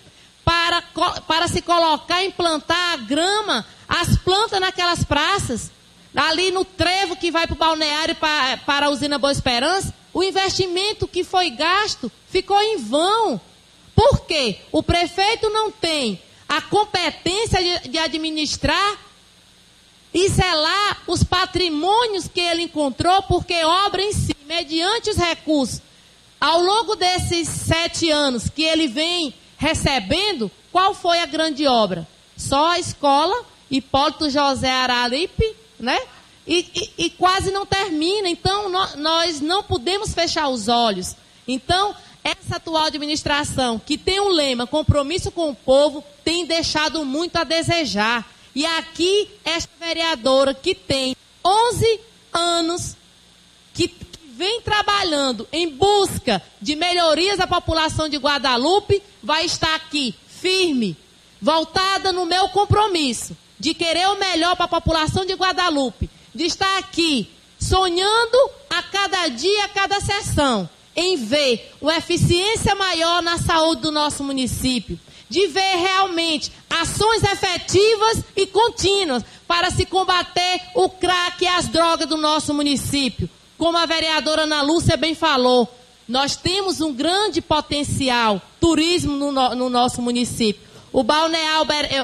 para se colocar, implantar a grama, as plantas naquelas praças, ali no trevo que vai para o balneário, para a usina Boa Esperança, o investimento que foi gasto ficou em vão. Por quê? O prefeito não tem a competência de administrar e zelar os patrimônios que ele encontrou, porque obra em si, mediante os recursos, ao longo desses 7 anos que ele vem recebendo, qual foi a grande obra? Só a escola Hipólito José Araripe, né? E quase não termina. Então, nós não podemos fechar os olhos. Então, essa atual administração, que tem um lema, compromisso com o povo, tem deixado muito a desejar. E aqui, esta vereadora que tem 11 anos, que vem trabalhando em busca de melhorias à população de Guadalupe, vai estar aqui, firme, voltada no meu compromisso, de querer o melhor para a população de Guadalupe, de estar aqui, sonhando a cada dia, a cada sessão, em ver uma eficiência maior na saúde do nosso município, de ver realmente ações efetivas e contínuas para se combater o crack e as drogas do nosso município. Como a vereadora Ana Lúcia bem falou, nós temos um grande potencial turismo no nosso município. O Balneário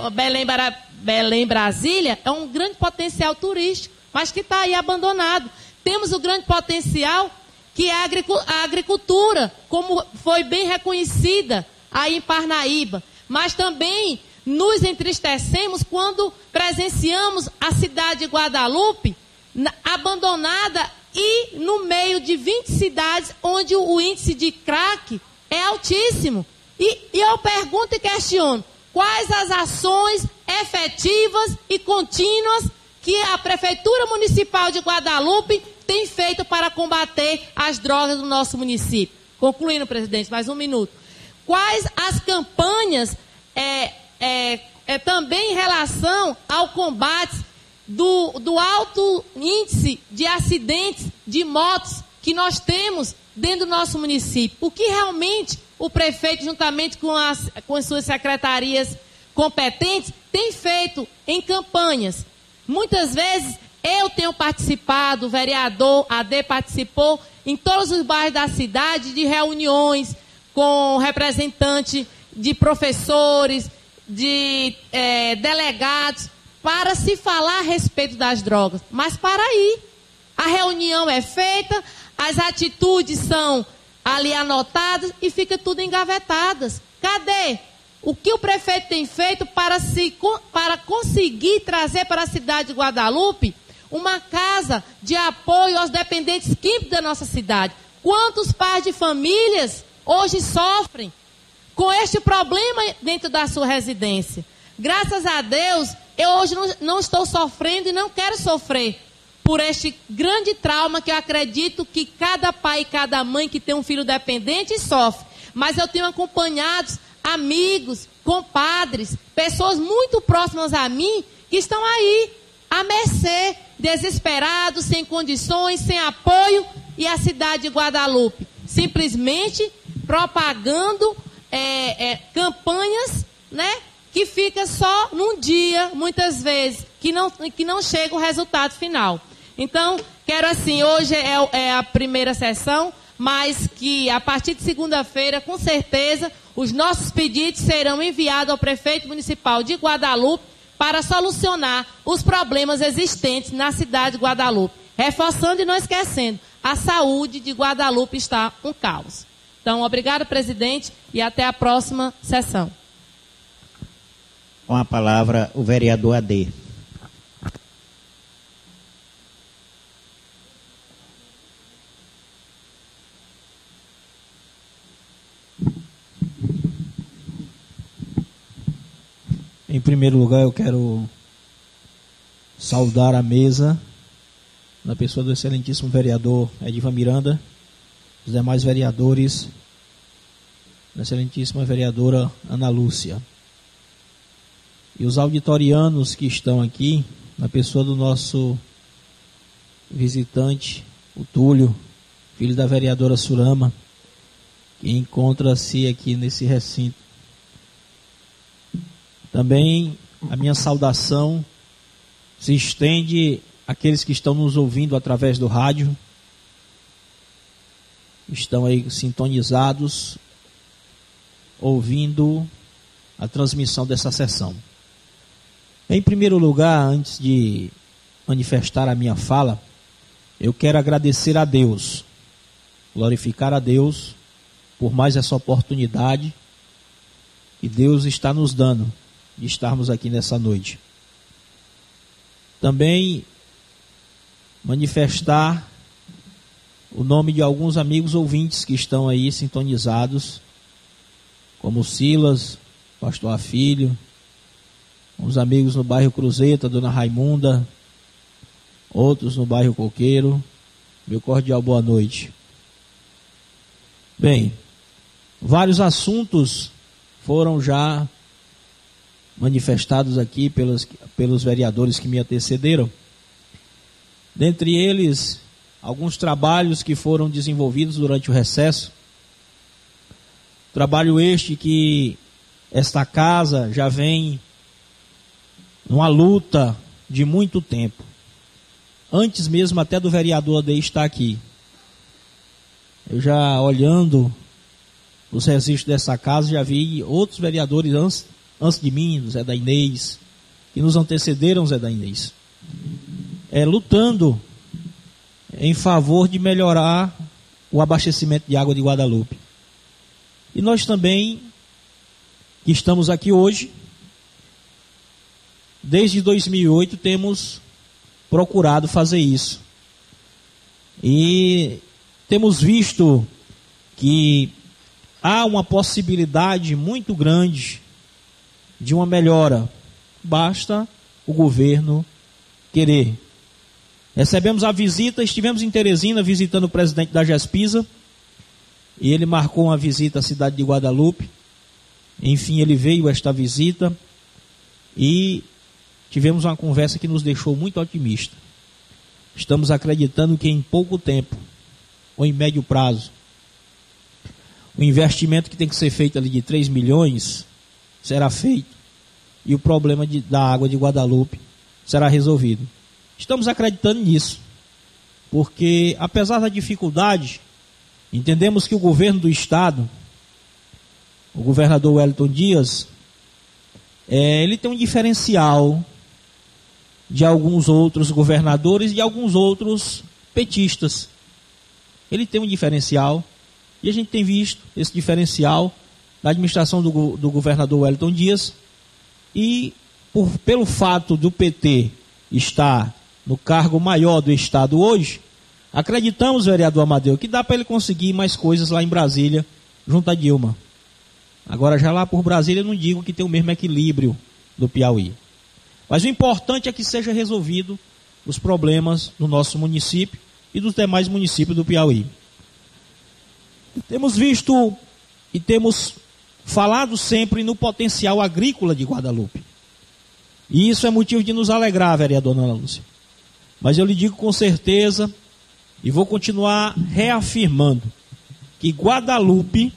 Belém Brasília é um grande potencial turístico, mas que está aí abandonado. Temos o grande potencial que é a agricultura, como foi bem reconhecida aí em Parnaíba. Mas também nos entristecemos quando presenciamos a cidade de Guadalupe abandonada e no meio de 20 cidades onde o índice de crack é altíssimo. E eu pergunto e questiono, quais as ações efetivas e contínuas que a Prefeitura Municipal de Guadalupe tem feito para combater as drogas do nosso município? Concluindo, presidente, mais um minuto. Quais as campanhas também em relação ao combate do alto índice de acidentes de motos que nós temos dentro do nosso município? O que realmente o prefeito, juntamente com as suas secretarias competentes, tem feito em campanhas? Muitas vezes eu tenho participado, o vereador AD participou em todos os bairros da cidade de reuniões com representantes de professores, de delegados, para se falar a respeito das drogas. Mas para aí, a reunião é feita, as atitudes são ali anotadas e fica tudo engavetadas. Cadê? O que o prefeito tem feito para conseguir trazer para a cidade de Guadalupe uma casa de apoio aos dependentes químicos da nossa cidade? Quantos pais de famílias hoje sofrem com este problema dentro da sua residência? Graças a Deus, eu hoje não estou sofrendo e não quero sofrer por este grande trauma que eu acredito que cada pai e cada mãe que tem um filho dependente sofre. Mas eu tenho acompanhado amigos, compadres, pessoas muito próximas a mim que estão aí, à mercê, desesperados, sem condições, sem apoio, e a cidade de Guadalupe simplesmente propagando campanhas, né, que fica só num dia, muitas vezes, que não chega o resultado final. Então, quero assim, hoje é a primeira sessão, mas que a partir de segunda-feira, com certeza, os nossos pedidos serão enviados ao prefeito municipal de Guadalupe para solucionar os problemas existentes na cidade de Guadalupe. Reforçando e não esquecendo, a saúde de Guadalupe está um caos. Então, obrigado, presidente, e até a próxima sessão.
Com a palavra, o vereador AD.
Em primeiro lugar, eu quero saudar a mesa, na pessoa do excelentíssimo vereador Edivan Miranda, os demais vereadores, da excelentíssima vereadora Ana Lúcia, e os auditorianos que estão aqui, na pessoa do nosso visitante, o Túlio, filho da vereadora Surama, que encontra-se aqui nesse recinto. Também a minha saudação se estende àqueles que estão nos ouvindo através do rádio, estão aí sintonizados, ouvindo a transmissão dessa sessão. Em primeiro lugar, antes de manifestar a minha fala, eu quero agradecer a Deus, glorificar a Deus por mais essa oportunidade que Deus está nos dando de estarmos aqui nessa noite. Também manifestar o nome de alguns amigos ouvintes que estão aí sintonizados, como Silas, Pastor Afilho, uns amigos no bairro Cruzeta, Dona Raimunda, outros no bairro Coqueiro. Meu cordial boa noite. Bem, vários assuntos foram já manifestados aqui pelos vereadores que me antecederam. Dentre eles, alguns trabalhos que foram desenvolvidos durante o recesso. Trabalho este que esta casa já vem numa luta de muito tempo. Antes mesmo até do vereador Ade estar aqui. Eu já olhando os registros dessa casa, já vi outros vereadores antes de mim, Zé da Inês, que nos antecederam, Zé da Inês, lutando em favor de melhorar o abastecimento de água de Guadalupe. E nós também, que estamos aqui hoje, desde 2008 temos procurado fazer isso. E temos visto que há uma possibilidade muito grande de uma melhora. Basta o governo querer. Recebemos a visita, estivemos em Teresina visitando o presidente da Gespisa, e ele marcou uma visita à cidade de Guadalupe. Enfim, ele veio a esta visita e tivemos uma conversa que nos deixou muito otimista. Estamos acreditando que em pouco tempo, ou em médio prazo, o investimento que tem que ser feito ali de 3 milhões será feito e o problema da água de Guadalupe será resolvido. Estamos acreditando nisso, porque apesar da dificuldade, entendemos que o governo do estado, o governador Wellington Dias, ele tem um diferencial de alguns outros governadores e de alguns outros petistas. Ele tem um diferencial, e a gente tem visto esse diferencial da administração do governador Wellington Dias, e pelo fato do PT estar no cargo maior do estado hoje, acreditamos, vereador Amadeu, que dá para ele conseguir mais coisas lá em Brasília, junto a Dilma. Agora, já lá por Brasília, eu não digo que tem o mesmo equilíbrio do Piauí. Mas o importante é que seja resolvido os problemas do nosso município e dos demais municípios do Piauí. Temos visto e temos falado sempre no potencial agrícola de Guadalupe. E isso é motivo de nos alegrar, vereadora Ana Lúcia. Mas eu lhe digo com certeza, e vou continuar reafirmando, que Guadalupe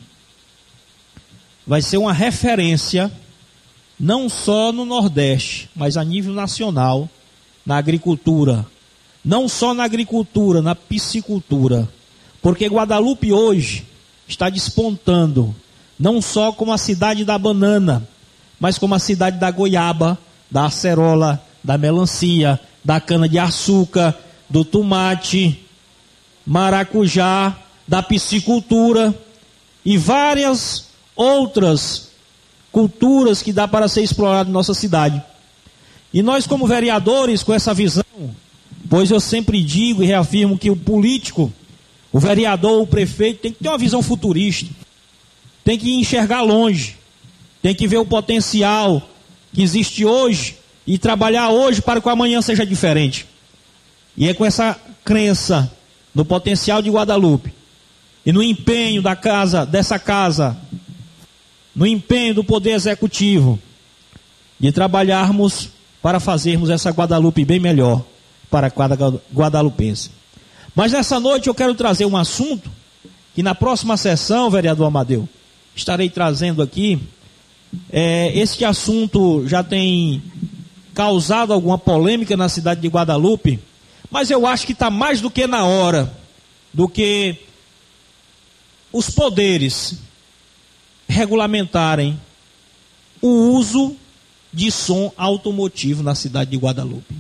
vai ser uma referência, não só no Nordeste, mas a nível nacional, na agricultura. Não só na agricultura, na piscicultura. Porque Guadalupe hoje está despontando, não só como a cidade da banana, mas como a cidade da goiaba, da acerola, da melancia, da cana-de-açúcar, do tomate, maracujá, da piscicultura e várias outras culturas que dá para ser explorado em nossa cidade. E nós, como vereadores, com essa visão, pois eu sempre digo e reafirmo que o político, o vereador, o prefeito, tem que ter uma visão futurista, tem que enxergar longe, tem que ver o potencial que existe hoje e trabalhar hoje para que o amanhã seja diferente. E é com essa crença no potencial de Guadalupe e no empenho dessa casa, no empenho do Poder Executivo, de trabalharmos para fazermos essa Guadalupe bem melhor para cada guadalupense. Mas nessa noite eu quero trazer um assunto que na próxima sessão, vereador Amadeu, estarei trazendo aqui, Este assunto já tem causado alguma polêmica na cidade de Guadalupe, mas eu acho que está mais do que na hora do que os poderes regulamentarem o uso de som automotivo na cidade de Guadalupe.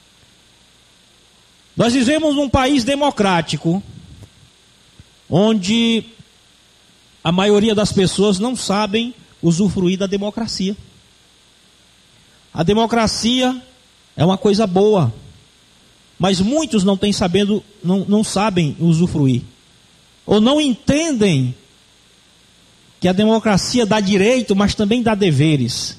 Nós vivemos num país democrático, onde a maioria das pessoas não sabem usufruir da democracia. A democracia é uma coisa boa, mas muitos não sabem usufruir, ou não entendem que a democracia dá direito, mas também dá deveres.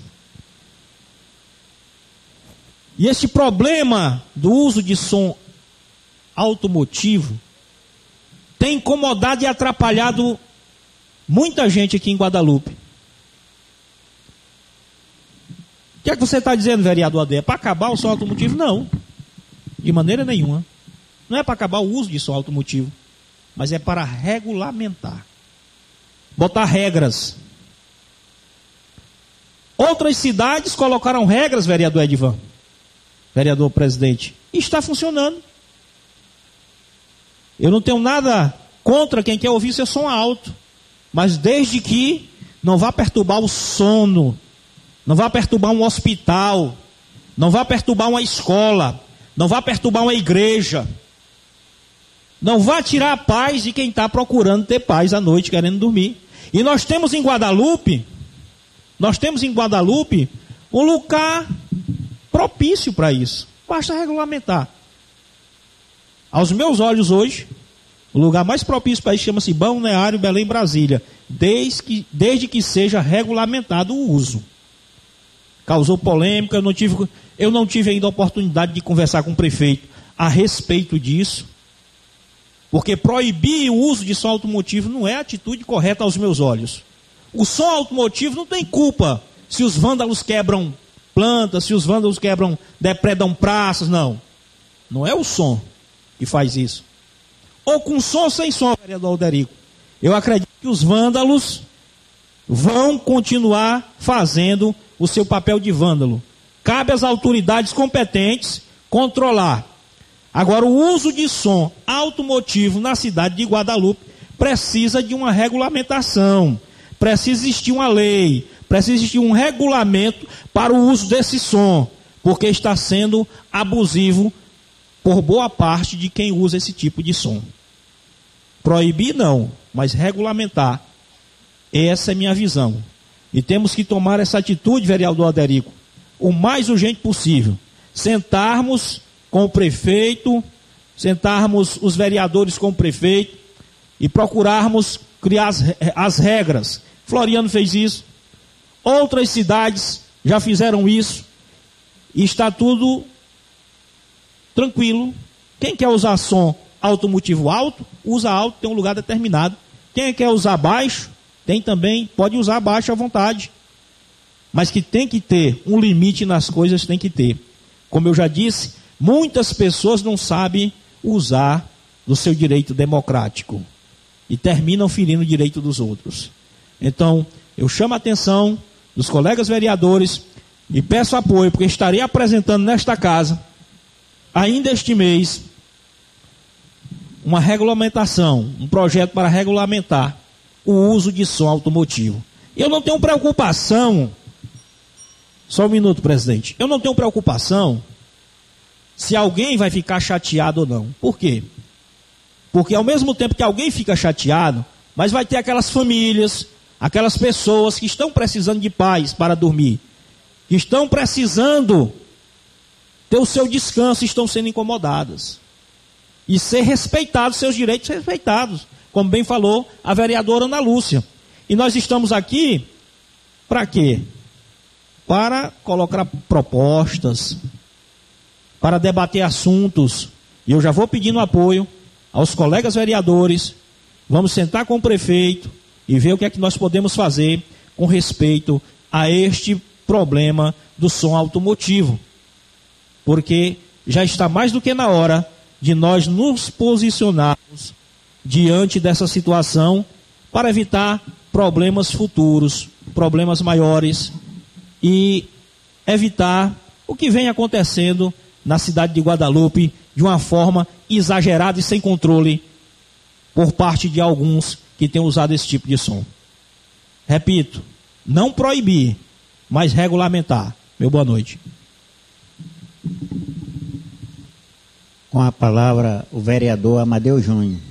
E esse problema do uso de som automotivo tem incomodado e atrapalhado muita gente aqui em Guadalupe. O que é que você está dizendo, vereador Ade? É para acabar o som automotivo? Não, de maneira nenhuma. Não é para acabar o uso de som automotivo, mas é para regulamentar, botar regras. Outras cidades colocaram regras, vereador Edivan, vereador presidente, e está funcionando. Eu não tenho nada contra quem quer ouvir seu som alto, mas desde que não vá perturbar o sono, não vá perturbar um hospital, não vá perturbar uma escola, não vá perturbar uma igreja, não vá tirar a paz de quem está procurando ter paz à noite, querendo dormir. E nós temos em Guadalupe um lugar propício para isso. Basta regulamentar. Aos meus olhos hoje, o lugar mais propício para isso chama-se Balneário Belém, Brasília, desde que seja regulamentado o uso. Causou polêmica, eu não tive ainda a oportunidade de conversar com o prefeito a respeito disso, porque proibir o uso de som automotivo não é a atitude correta aos meus olhos. O som automotivo não tem culpa se os vândalos quebram plantas, se os vândalos depredam praças, não. Não é o som que faz isso. Ou com som ou sem som, vereador Alderico. Eu acredito que os vândalos vão continuar fazendo o seu papel de vândalo. Cabe às autoridades competentes controlar. Agora, o uso de som automotivo na cidade de Guadalupe precisa de uma regulamentação, precisa existir uma lei, precisa existir um regulamento para o uso desse som, porque está sendo abusivo por boa parte de quem usa esse tipo de som. Proibir não, mas regulamentar. Essa é a minha visão. E temos que tomar essa atitude, vereador Alderico, o mais urgente possível. Sentarmos com o prefeito, sentarmos os vereadores com o prefeito e procurarmos criar as regras. Floriano fez isso, outras cidades já fizeram isso, e está tudo tranquilo. Quem quer usar som automotivo alto, usa alto, tem um lugar determinado. Quem quer usar baixo, tem também, pode usar baixo à vontade. Mas que tem que ter um limite nas coisas, tem que ter. Como eu já disse, muitas pessoas não sabem usar do seu direito democrático e terminam ferindo o direito dos outros. Então, eu chamo a atenção dos colegas vereadores e peço apoio, porque estarei apresentando nesta casa, ainda este mês, uma regulamentação, um projeto para regulamentar o uso de som automotivo. Eu não tenho preocupação, só um minuto, presidente, eu não tenho preocupação se alguém vai ficar chateado ou não. Por quê? Porque ao mesmo tempo que alguém fica chateado, mas vai ter aquelas famílias, aquelas pessoas que estão precisando de paz para dormir, que estão precisando ter o seu descanso, estão sendo incomodadas. E ser respeitados, seus direitos respeitados, como bem falou a vereadora Ana Lúcia. E nós estamos aqui para quê? Para colocar propostas, para debater assuntos. E eu já vou pedindo apoio aos colegas vereadores. Vamos sentar com o prefeito e ver o que é que nós podemos fazer com respeito a este problema do som automotivo. Porque já está mais do que na hora de nós nos posicionarmos diante dessa situação para evitar problemas futuros problemas maiores e evitar o que vem acontecendo na cidade de Guadalupe de uma forma exagerada e sem controle por parte de alguns que têm usado esse tipo de som. Repito, não proibir, mas regulamentar. Meu boa noite.
Com a palavra, o vereador Amadeu Júnior.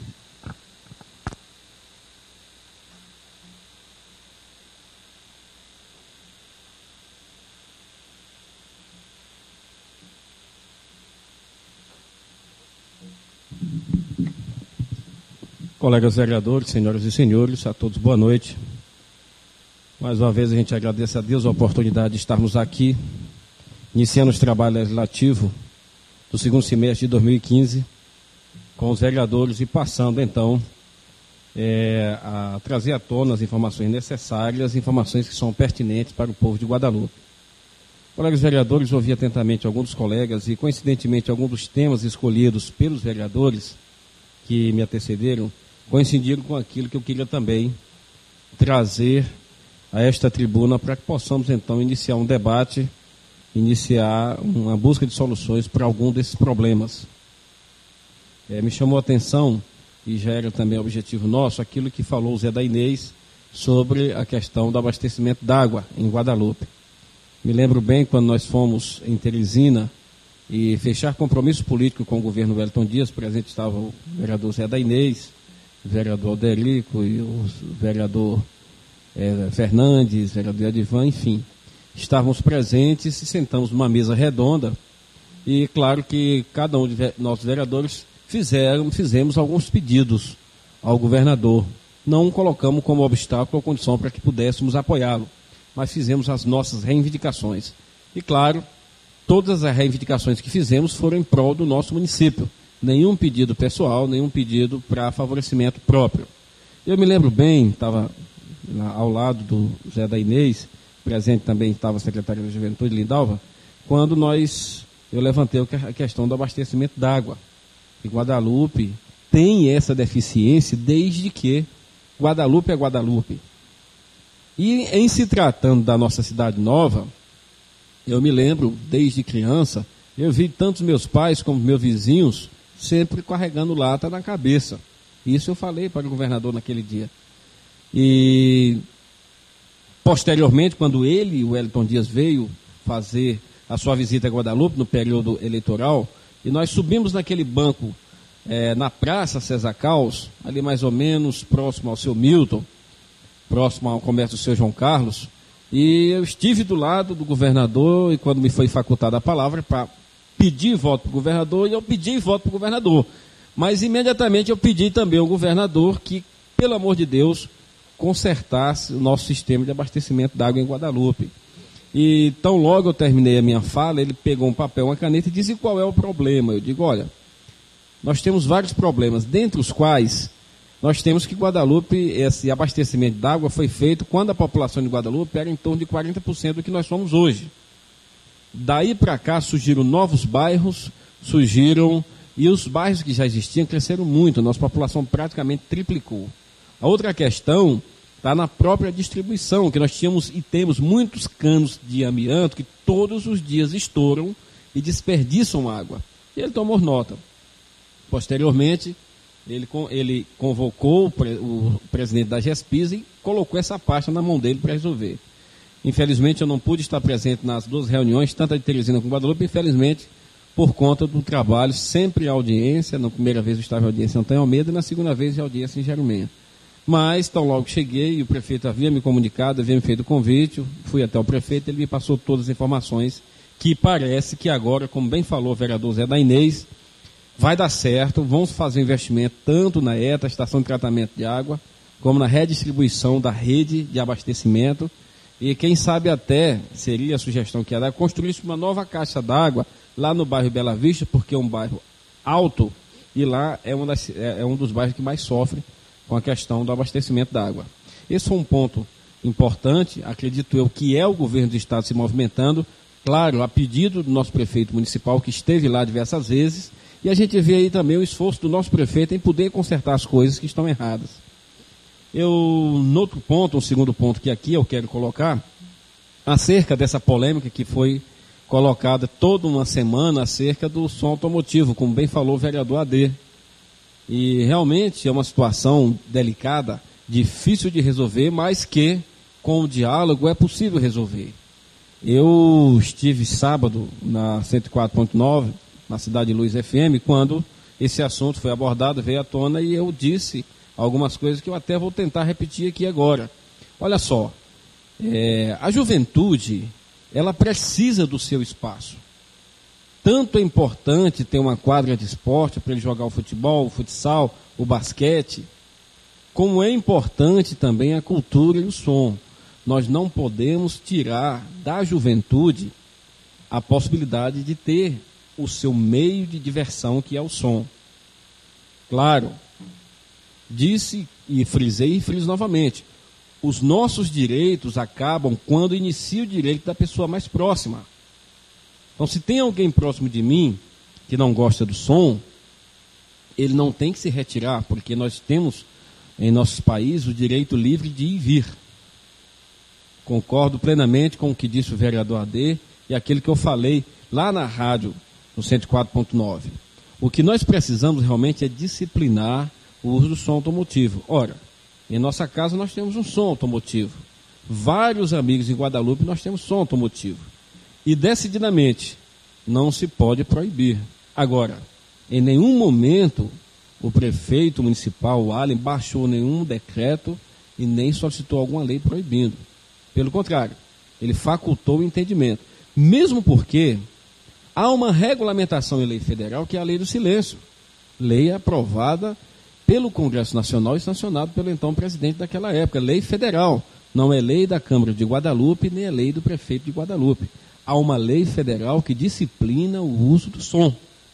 Colegas vereadores, senhoras e senhores, a todos boa noite. Mais uma vez a gente agradece a Deus a oportunidade de estarmos aqui, iniciando os trabalhos legislativos do segundo semestre de 2015, com os vereadores e passando então a trazer à tona as informações necessárias, informações que são pertinentes para o povo de Guadalupe. Colegas vereadores, ouvi atentamente alguns dos colegas e coincidentemente alguns dos temas escolhidos pelos vereadores que me antecederam coincidiram com aquilo que eu queria também trazer a esta tribuna para que possamos então iniciar um debate, iniciar uma busca de soluções para algum desses problemas. Me chamou a atenção, e já era também objetivo nosso, aquilo que falou o Zé da Inês sobre a questão do abastecimento d'água em Guadalupe. Me lembro bem quando nós fomos em Teresina e fechar compromisso político com o governo Wellington Dias, presente estava o vereador Zé da Inês, o vereador Alderico e o vereador Fernandes, vereador Edivan, enfim. Estávamos presentes e sentamos numa mesa redonda e claro que cada um de nossos vereadores fizemos alguns pedidos ao governador. Não colocamos como obstáculo ou condição para que pudéssemos apoiá-lo, mas fizemos as nossas reivindicações. E claro, todas as reivindicações que fizemos foram em prol do nosso município. Nenhum pedido pessoal, nenhum pedido para favorecimento próprio. Eu me lembro bem, estava ao lado do Zé da Inês, presente também estava a secretária da Juventude, Lindalva, quando eu levantei a questão do abastecimento d'água. E Guadalupe tem essa deficiência desde que Guadalupe é Guadalupe. E em se tratando da nossa cidade nova, eu me lembro, desde criança, eu vi tanto meus pais como meus vizinhos sempre carregando lata na cabeça. Isso eu falei para o governador naquele dia. E, posteriormente, quando ele, o Wellington Dias, veio fazer a sua visita a Guadalupe no período eleitoral, e nós subimos naquele banco na Praça César Caos, ali mais ou menos próximo ao seu Milton, próximo ao comércio do seu João Carlos, e eu estive do lado do governador, e quando me foi facultada a palavra para pedir voto para o governador, e eu pedi voto para o governador. Mas imediatamente eu pedi também ao governador que, pelo amor de Deus, consertasse o nosso sistema de abastecimento d'água em Guadalupe. E tão logo eu terminei a minha fala, ele pegou um papel, uma caneta e disse qual é o problema. Eu digo, olha, nós temos vários problemas, dentre os quais nós temos que Guadalupe, esse abastecimento d'água foi feito quando a população de Guadalupe era em torno de 40% do que nós somos hoje. Daí para cá surgiram novos bairros, e os bairros que já existiam cresceram muito, nossa população praticamente triplicou. A outra questão está na própria distribuição, que nós tínhamos e temos muitos canos de amianto que todos os dias estouram e desperdiçam água. E ele tomou nota. Posteriormente, ele convocou o presidente da GESPIS e colocou essa pasta na mão dele para resolver. Infelizmente, eu não pude estar presente nas duas reuniões, tanto a de Teresina como a Guadalupe, infelizmente, por conta do trabalho, sempre em audiência. Na primeira vez eu estava em audiência em Antônio Almeida, e na segunda vez em audiência em Jeromém. Mas, tão logo cheguei, e o prefeito havia me comunicado, havia me feito o convite, fui até o prefeito, ele me passou todas as informações, que parece que agora, como bem falou o vereador Zé da Inês, vai dar certo, vamos fazer um investimento tanto na ETA, estação de tratamento de água, como na redistribuição da rede de abastecimento, e quem sabe até, seria a sugestão que ia dar, construir uma nova caixa d'água lá no bairro Bela Vista, porque é um bairro alto, e lá é um dos bairros que mais sofre com a questão do abastecimento d'água. Esse foi um ponto importante, acredito eu, que é o governo do estado se movimentando, claro, a pedido do nosso prefeito municipal, que esteve lá diversas vezes, e a gente vê aí também o esforço do nosso prefeito em poder consertar as coisas que estão erradas. No outro ponto, um segundo ponto que aqui eu quero colocar, acerca dessa polêmica que foi colocada toda uma semana acerca do som automotivo, como bem falou o vereador AD. E realmente é uma situação delicada, difícil de resolver, mas que com o diálogo é possível resolver. Eu estive sábado na 104.9, na Cidade de Luz FM, quando esse assunto foi abordado, veio à tona, e eu disse algumas coisas que eu até vou tentar repetir aqui agora. Olha só, a juventude, ela precisa do seu espaço. Tanto é importante ter uma quadra de esporte para ele jogar o futebol, o futsal, o basquete, como é importante também a cultura e o som. Nós não podemos tirar da juventude a possibilidade de ter o seu meio de diversão, que é o som. Claro, disse e frisei e friso novamente, os nossos direitos acabam quando inicia o direito da pessoa mais próxima. Então, se tem alguém próximo de mim que não gosta do som, ele não tem que se retirar, porque nós temos em nossos países o direito livre de ir e vir. Concordo plenamente com o que disse o vereador AD e aquele que eu falei lá na rádio, no 104.9. O que nós precisamos realmente é disciplinar o uso do som automotivo. Ora, em nossa casa nós temos um som automotivo. Vários amigos em Guadalupe nós temos som automotivo. E decididamente não se pode proibir. Agora, em nenhum momento o prefeito municipal, o Allen, baixou nenhum decreto e nem solicitou alguma lei proibindo. Pelo contrário, ele facultou o entendimento. Mesmo porque há uma regulamentação em lei federal, que é a lei do silêncio. Lei aprovada pelo Congresso Nacional e sancionado pelo então presidente daquela época. Lei federal. Não é lei da Câmara de Guadalupe, nem é lei do prefeito de Guadalupe. Há uma lei federal que disciplina o uso do som.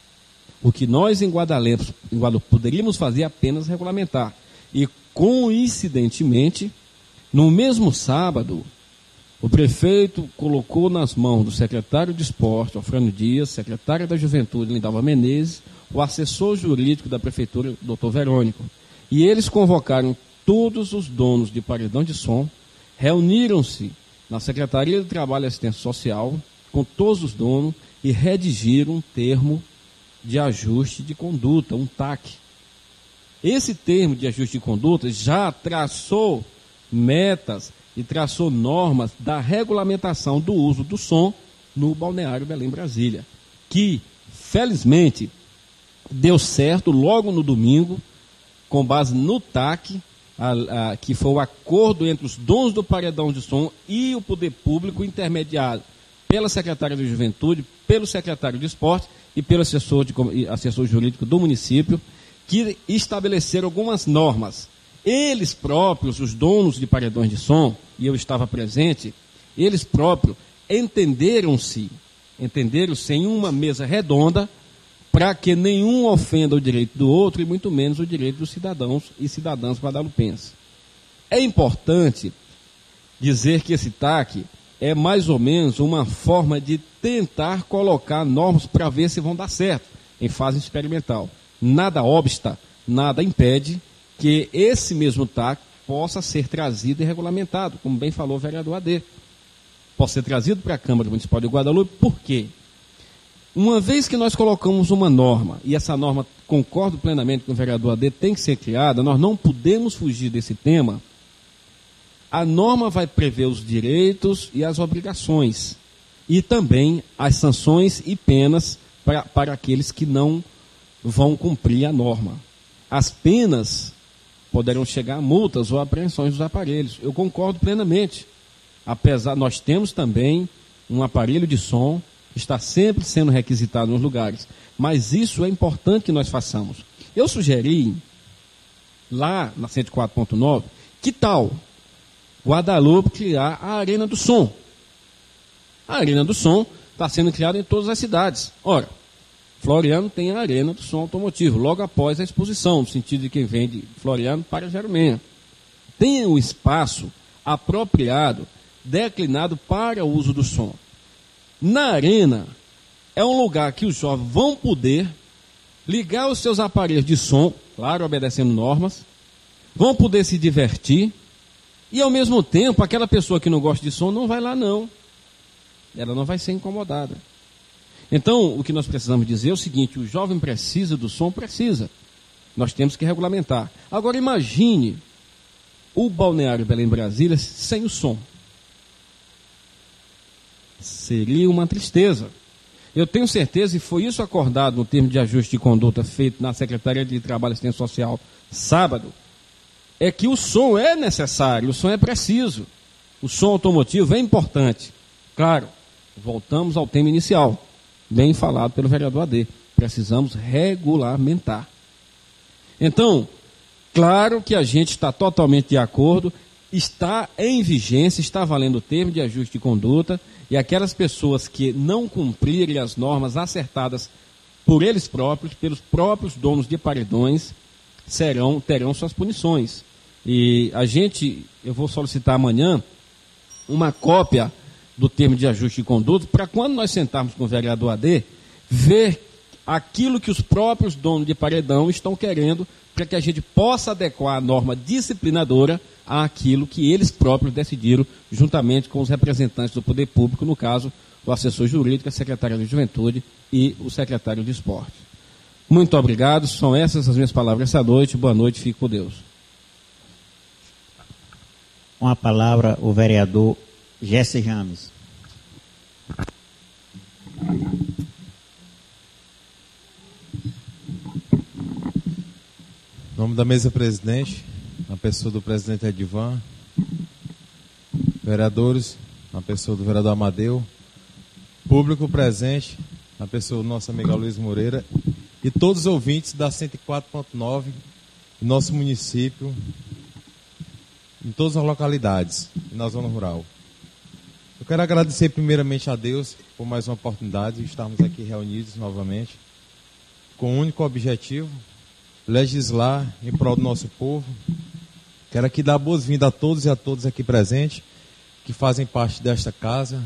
O que nós em Guadalupe poderíamos fazer é apenas regulamentar. E coincidentemente, no mesmo sábado, o prefeito colocou nas mãos do secretário de Esporte, Alfredo Dias, secretário da Juventude, Lindalva Menezes, o assessor jurídico da prefeitura, Dr. Verônico. E eles convocaram todos os donos de paredão de som, reuniram-se na Secretaria de Trabalho e Assistência Social, com todos os donos, e redigiram um termo de ajuste de conduta, um TAC. Esse termo de ajuste de conduta já traçou metas e traçou normas da regulamentação do uso do som no Balneário Belém Brasília, que, felizmente, deu certo logo no domingo, com base no TAC, que foi o acordo entre os donos do paredão de som e o poder público, intermediado pela secretária de Juventude, pelo secretário de Esporte e pelo assessor jurídico do município, que estabeleceram algumas normas. Eles próprios, os donos de paredões de som, e eu estava presente, eles próprios entenderam-se em uma mesa redonda para que nenhum ofenda o direito do outro e muito menos o direito dos cidadãos e cidadãs guadalupenses. É importante dizer que esse TAC é mais ou menos uma forma de tentar colocar normas para ver se vão dar certo em fase experimental. Nada obsta, nada impede que esse mesmo TAC possa ser trazido e regulamentado, como bem falou o vereador AD. Possa ser trazido para a Câmara Municipal de Guadalupe, por quê? Uma vez que nós colocamos uma norma, e essa norma, concordo plenamente com o vereador AD, tem que ser criada, nós não podemos fugir desse tema. A norma vai prever os direitos e as obrigações, e também as sanções e penas para aqueles que não vão cumprir a norma. As penas poderão chegar a multas ou apreensões dos aparelhos. Eu concordo plenamente. Apesar, nós temos também um aparelho de som que está sempre sendo requisitado nos lugares. Mas isso é importante que nós façamos. Eu sugeri, lá na 104.9, que tal Guadalupe criar a Arena do Som? A Arena do Som está sendo criada em todas as cidades. Ora, Floriano tem a Arena do Som Automotivo, logo após a exposição, no sentido de quem vem de Floriano para Jerumenha. Tem um espaço apropriado, declinado para o uso do som. Na Arena, é um lugar que os jovens vão poder ligar os seus aparelhos de som, claro, obedecendo normas, vão poder se divertir, e ao mesmo tempo, aquela pessoa que não gosta de som não vai lá não. Ela não vai ser incomodada. Então, o que nós precisamos dizer é o seguinte: o jovem precisa do som? Precisa. Nós temos que regulamentar. Agora imagine o Balneário Belém Brasília sem o som. Seria uma tristeza. Eu tenho certeza, e foi isso acordado no termo de ajuste de conduta feito na Secretaria de Trabalho e Assistência Social sábado, é que o som é necessário, o som é preciso. O som automotivo é importante. Claro, voltamos ao tema inicial, bem falado pelo vereador AD. Precisamos regulamentar. Então, claro que a gente está totalmente de acordo, está em vigência, está valendo o termo de ajuste de conduta, e aquelas pessoas que não cumprirem as normas acertadas por eles próprios, pelos próprios donos de paredões, terão suas punições. E eu vou solicitar amanhã uma cópia do termo de ajuste de conduta, para quando nós sentarmos com o vereador AD, ver aquilo que os próprios donos de paredão estão querendo, para que a gente possa adequar a norma disciplinadora àquilo que eles próprios decidiram, juntamente com os representantes do poder público, no caso, o assessor jurídico, a secretária de Juventude e o secretário de Esporte. Muito obrigado, são essas as minhas palavras essa noite. Boa noite, fique com Deus.
Com a palavra, o vereador Jesse James.
Em nome da mesa presidente, na pessoa do presidente Edivan, vereadores, na pessoa do vereador Amadeu, público presente, na pessoa do nosso amigo Luiz Moreira, e todos os ouvintes da 104.9, nosso município, em todas as localidades e na zona rural. Eu quero agradecer primeiramente a Deus por mais uma oportunidade de estarmos aqui reunidos novamente, com um único objetivo: legislar em prol do nosso povo. Quero aqui dar boas-vindas a todos e a todas aqui presentes, que fazem parte desta casa,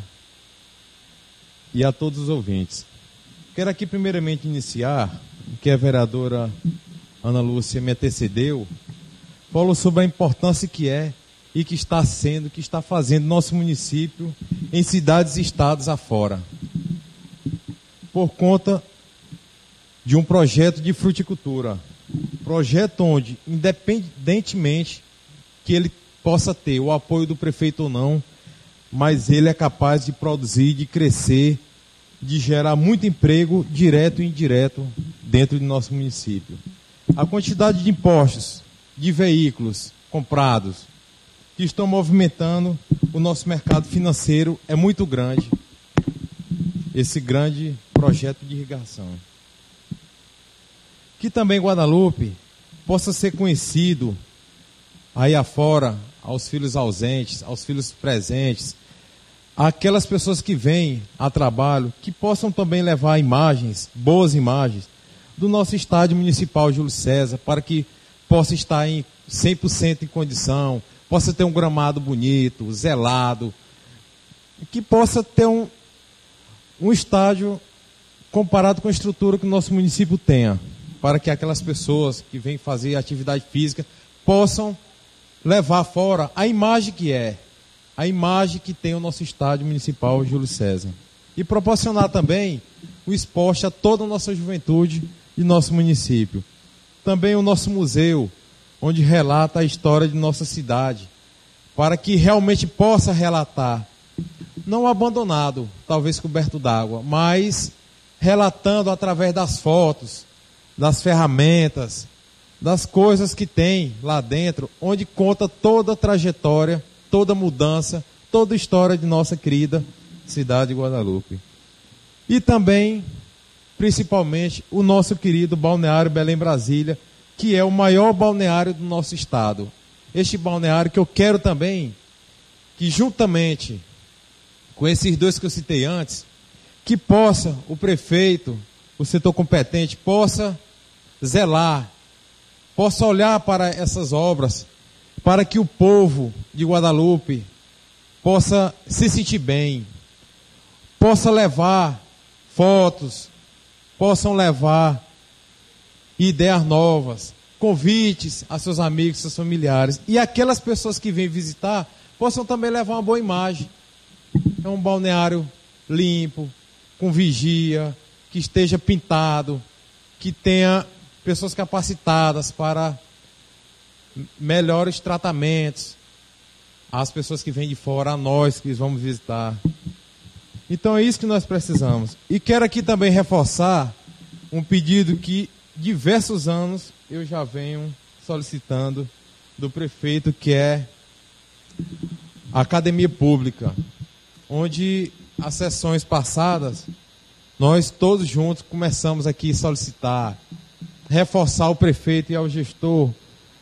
e a todos os ouvintes. Quero aqui primeiramente iniciar, que a vereadora Ana Lúcia me antecedeu, falou sobre a importância que é e que está fazendo nosso município em cidades e estados afora, por conta de um projeto de fruticultura. Projeto onde, independentemente que ele possa ter o apoio do prefeito ou não, mas ele é capaz de produzir, de crescer, de gerar muito emprego direto e indireto dentro do nosso município. A quantidade de impostos, de veículos comprados, que estão movimentando o nosso mercado financeiro é muito grande. Esse grande projeto de irrigação. Que também Guadalupe possa ser conhecido aí afora, aos filhos ausentes, aos filhos presentes, aquelas pessoas que vêm a trabalho, que possam também levar imagens, boas imagens, do nosso estádio municipal Júlio César, para que possa estar em 100% em condição, possa ter um gramado bonito, zelado, que possa ter um estádio comparado com a estrutura que o nosso município tenha, para que aquelas pessoas que vêm fazer atividade física possam levar fora a imagem que tem o nosso estádio municipal Júlio César. E proporcionar também o esporte a toda a nossa juventude e nosso município. Também o nosso museu, onde relata a história de nossa cidade, para que realmente possa relatar, não abandonado, talvez coberto d'água, mas relatando através das fotos, das ferramentas, das coisas que tem lá dentro, onde conta toda a trajetória, toda a mudança, toda a história de nossa querida cidade de Guadalupe. E também, principalmente, o nosso querido balneário Belém Brasília, que é o maior balneário do nosso estado. Este balneário que eu quero também, que juntamente com esses dois que eu citei antes, que possa o prefeito, o setor competente, possa zelar, possa olhar para essas obras, para que o povo de Guadalupe possa se sentir bem, possa levar fotos, possam levar ideias novas, convites a seus amigos, seus familiares. E aquelas pessoas que vêm visitar possam também levar uma boa imagem. É um balneário limpo, com vigia, que esteja pintado, que tenha pessoas capacitadas para melhores tratamentos às pessoas que vêm de fora, a nós que vamos visitar. Então é isso que nós precisamos. E quero aqui também reforçar um pedido que diversos anos eu já venho solicitando do prefeito, que é a academia pública, onde as sessões passadas nós todos juntos começamos aqui a solicitar, reforçar ao prefeito e ao gestor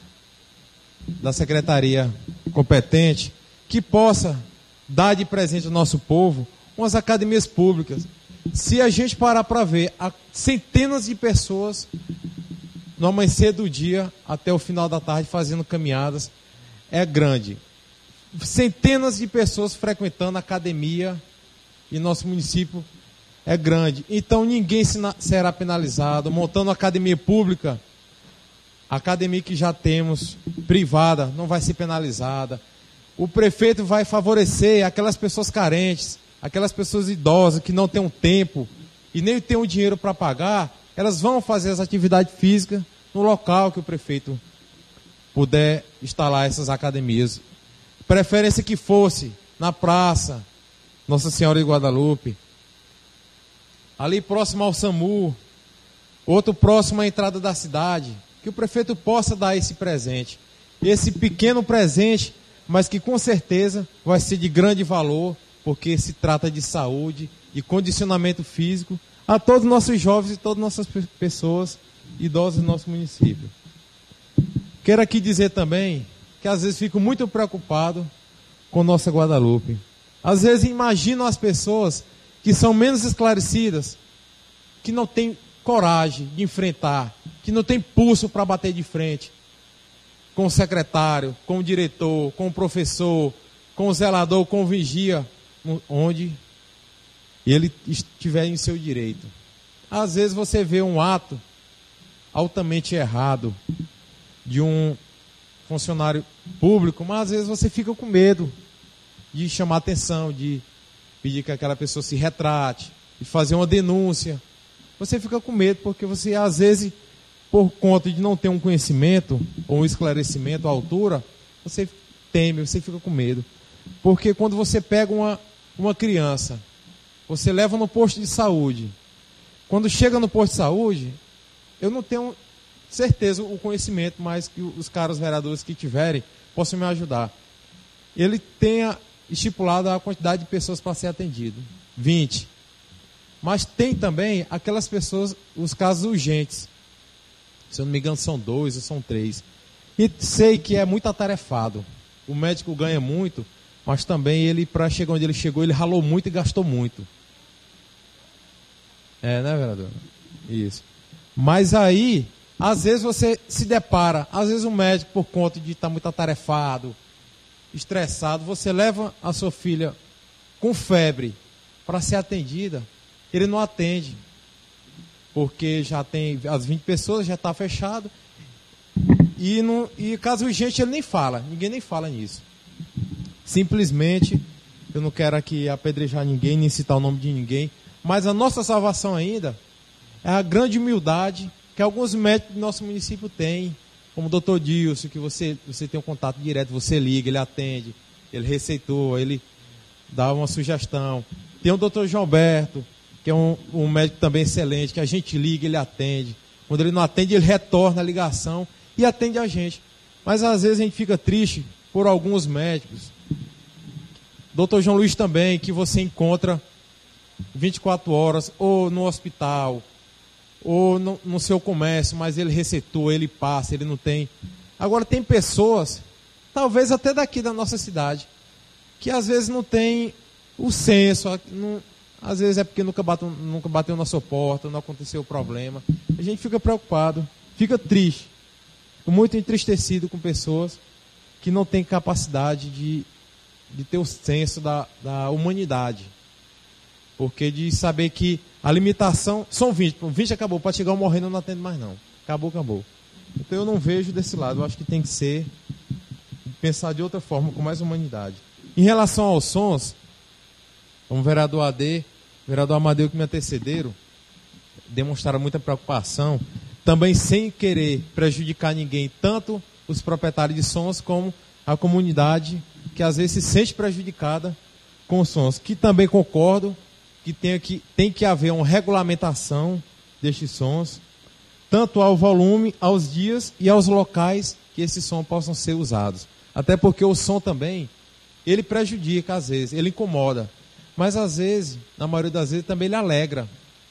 da secretaria competente que possa dar de presente ao nosso povo umas academias públicas. Se a gente parar para ver, há centenas de pessoas no amanhecer do dia até o final da tarde fazendo caminhadas, é grande. Centenas de pessoas frequentando a academia e nosso município é grande. Então ninguém será penalizado. Montando uma academia pública, a academia que já temos, privada, não vai ser penalizada. O prefeito vai favorecer aquelas pessoas carentes, aquelas pessoas idosas que não têm um tempo e nem têm o dinheiro para pagar. Elas vão fazer as atividades físicas no local que o prefeito puder instalar essas academias. Preferência que fosse na praça Nossa Senhora de Guadalupe, ali próximo ao SAMU, outro próximo à entrada da cidade, que o prefeito possa dar esse presente. Esse pequeno presente, mas que com certeza vai ser de grande valor, porque se trata de saúde, de condicionamento físico, a todos os nossos jovens e todas as nossas pessoas idosas do nosso município. Quero aqui dizer também que às vezes fico muito preocupado com nossa Guadalupe. Às vezes imagino as pessoas que são menos esclarecidas, que não têm coragem de enfrentar, que não têm pulso para bater de frente com o secretário, com o diretor, com o professor, com o zelador, com o vigia, onde ele estiver em seu direito. Às vezes você vê um ato altamente errado de um funcionário público, mas às vezes você fica com medo de chamar atenção, de pedir que aquela pessoa se retrate, de fazer uma denúncia. Você fica com medo porque você, às vezes, por conta de não ter um conhecimento ou um esclarecimento à altura, você teme, você fica com medo. Porque quando você pega uma criança, você leva no posto de saúde. Quando chega no posto de saúde, eu não tenho certeza o conhecimento, mas que os caros vereadores que tiverem possam me ajudar. Ele tenha estipulado a quantidade de pessoas para ser atendido, 20. Mas tem também aquelas pessoas, os casos urgentes. Se eu não me engano, são 2 ou são 3. E sei que é muito atarefado. O médico ganha muito, mas também ele, para chegar onde ele chegou, ele ralou muito e gastou muito. É, né, vereador? Isso. Mas aí, às vezes você se depara, às vezes o médico, por conta de estar muito atarefado, estressado, você leva a sua filha com febre para ser atendida, ele não atende, porque já tem as 20 pessoas, já está fechado, e caso urgente ele nem fala, ninguém nem fala nisso. Simplesmente, eu não quero aqui apedrejar ninguém, nem citar o nome de ninguém, mas a nossa salvação ainda é a grande humildade que alguns médicos do nosso município têm, como o doutor Dilson, que você tem um contato direto, você liga, ele atende, ele receitou, ele dá uma sugestão. Tem o doutor João Alberto, que é um médico também excelente, que a gente liga, ele atende. Quando ele não atende, ele retorna a ligação e atende a gente. Mas às vezes a gente fica triste por alguns médicos. Doutor João Luiz também, que você encontra 24 horas, ou no hospital, ou no seu comércio, mas ele receitou, ele passa, ele não tem. Agora tem pessoas, talvez até daqui da nossa cidade, que às vezes não tem o senso, às vezes é porque nunca bateu na sua porta, não aconteceu o problema. A gente fica preocupado, fica triste, muito entristecido com pessoas que não têm capacidade de ter o senso da humanidade. Porque de saber que a limitação são 20. 20 acabou, pode chegar morrendo, eu não atendo mais não. Acabou. Então eu não vejo desse lado, eu acho que tem que ser pensar de outra forma, com mais humanidade. Em relação aos sons, como o vereador AD, o vereador Amadeu que me antecederam, demonstraram muita preocupação, também sem querer prejudicar ninguém, tanto os proprietários de sons como a comunidade, que às vezes se sente prejudicada com os sons, que também concordo que tem que haver uma regulamentação destes sons, tanto ao volume, aos dias e aos locais que esses sons possam ser usados. Até porque o som também, ele prejudica às vezes, ele incomoda. Mas às vezes, na maioria das vezes, também ele alegra.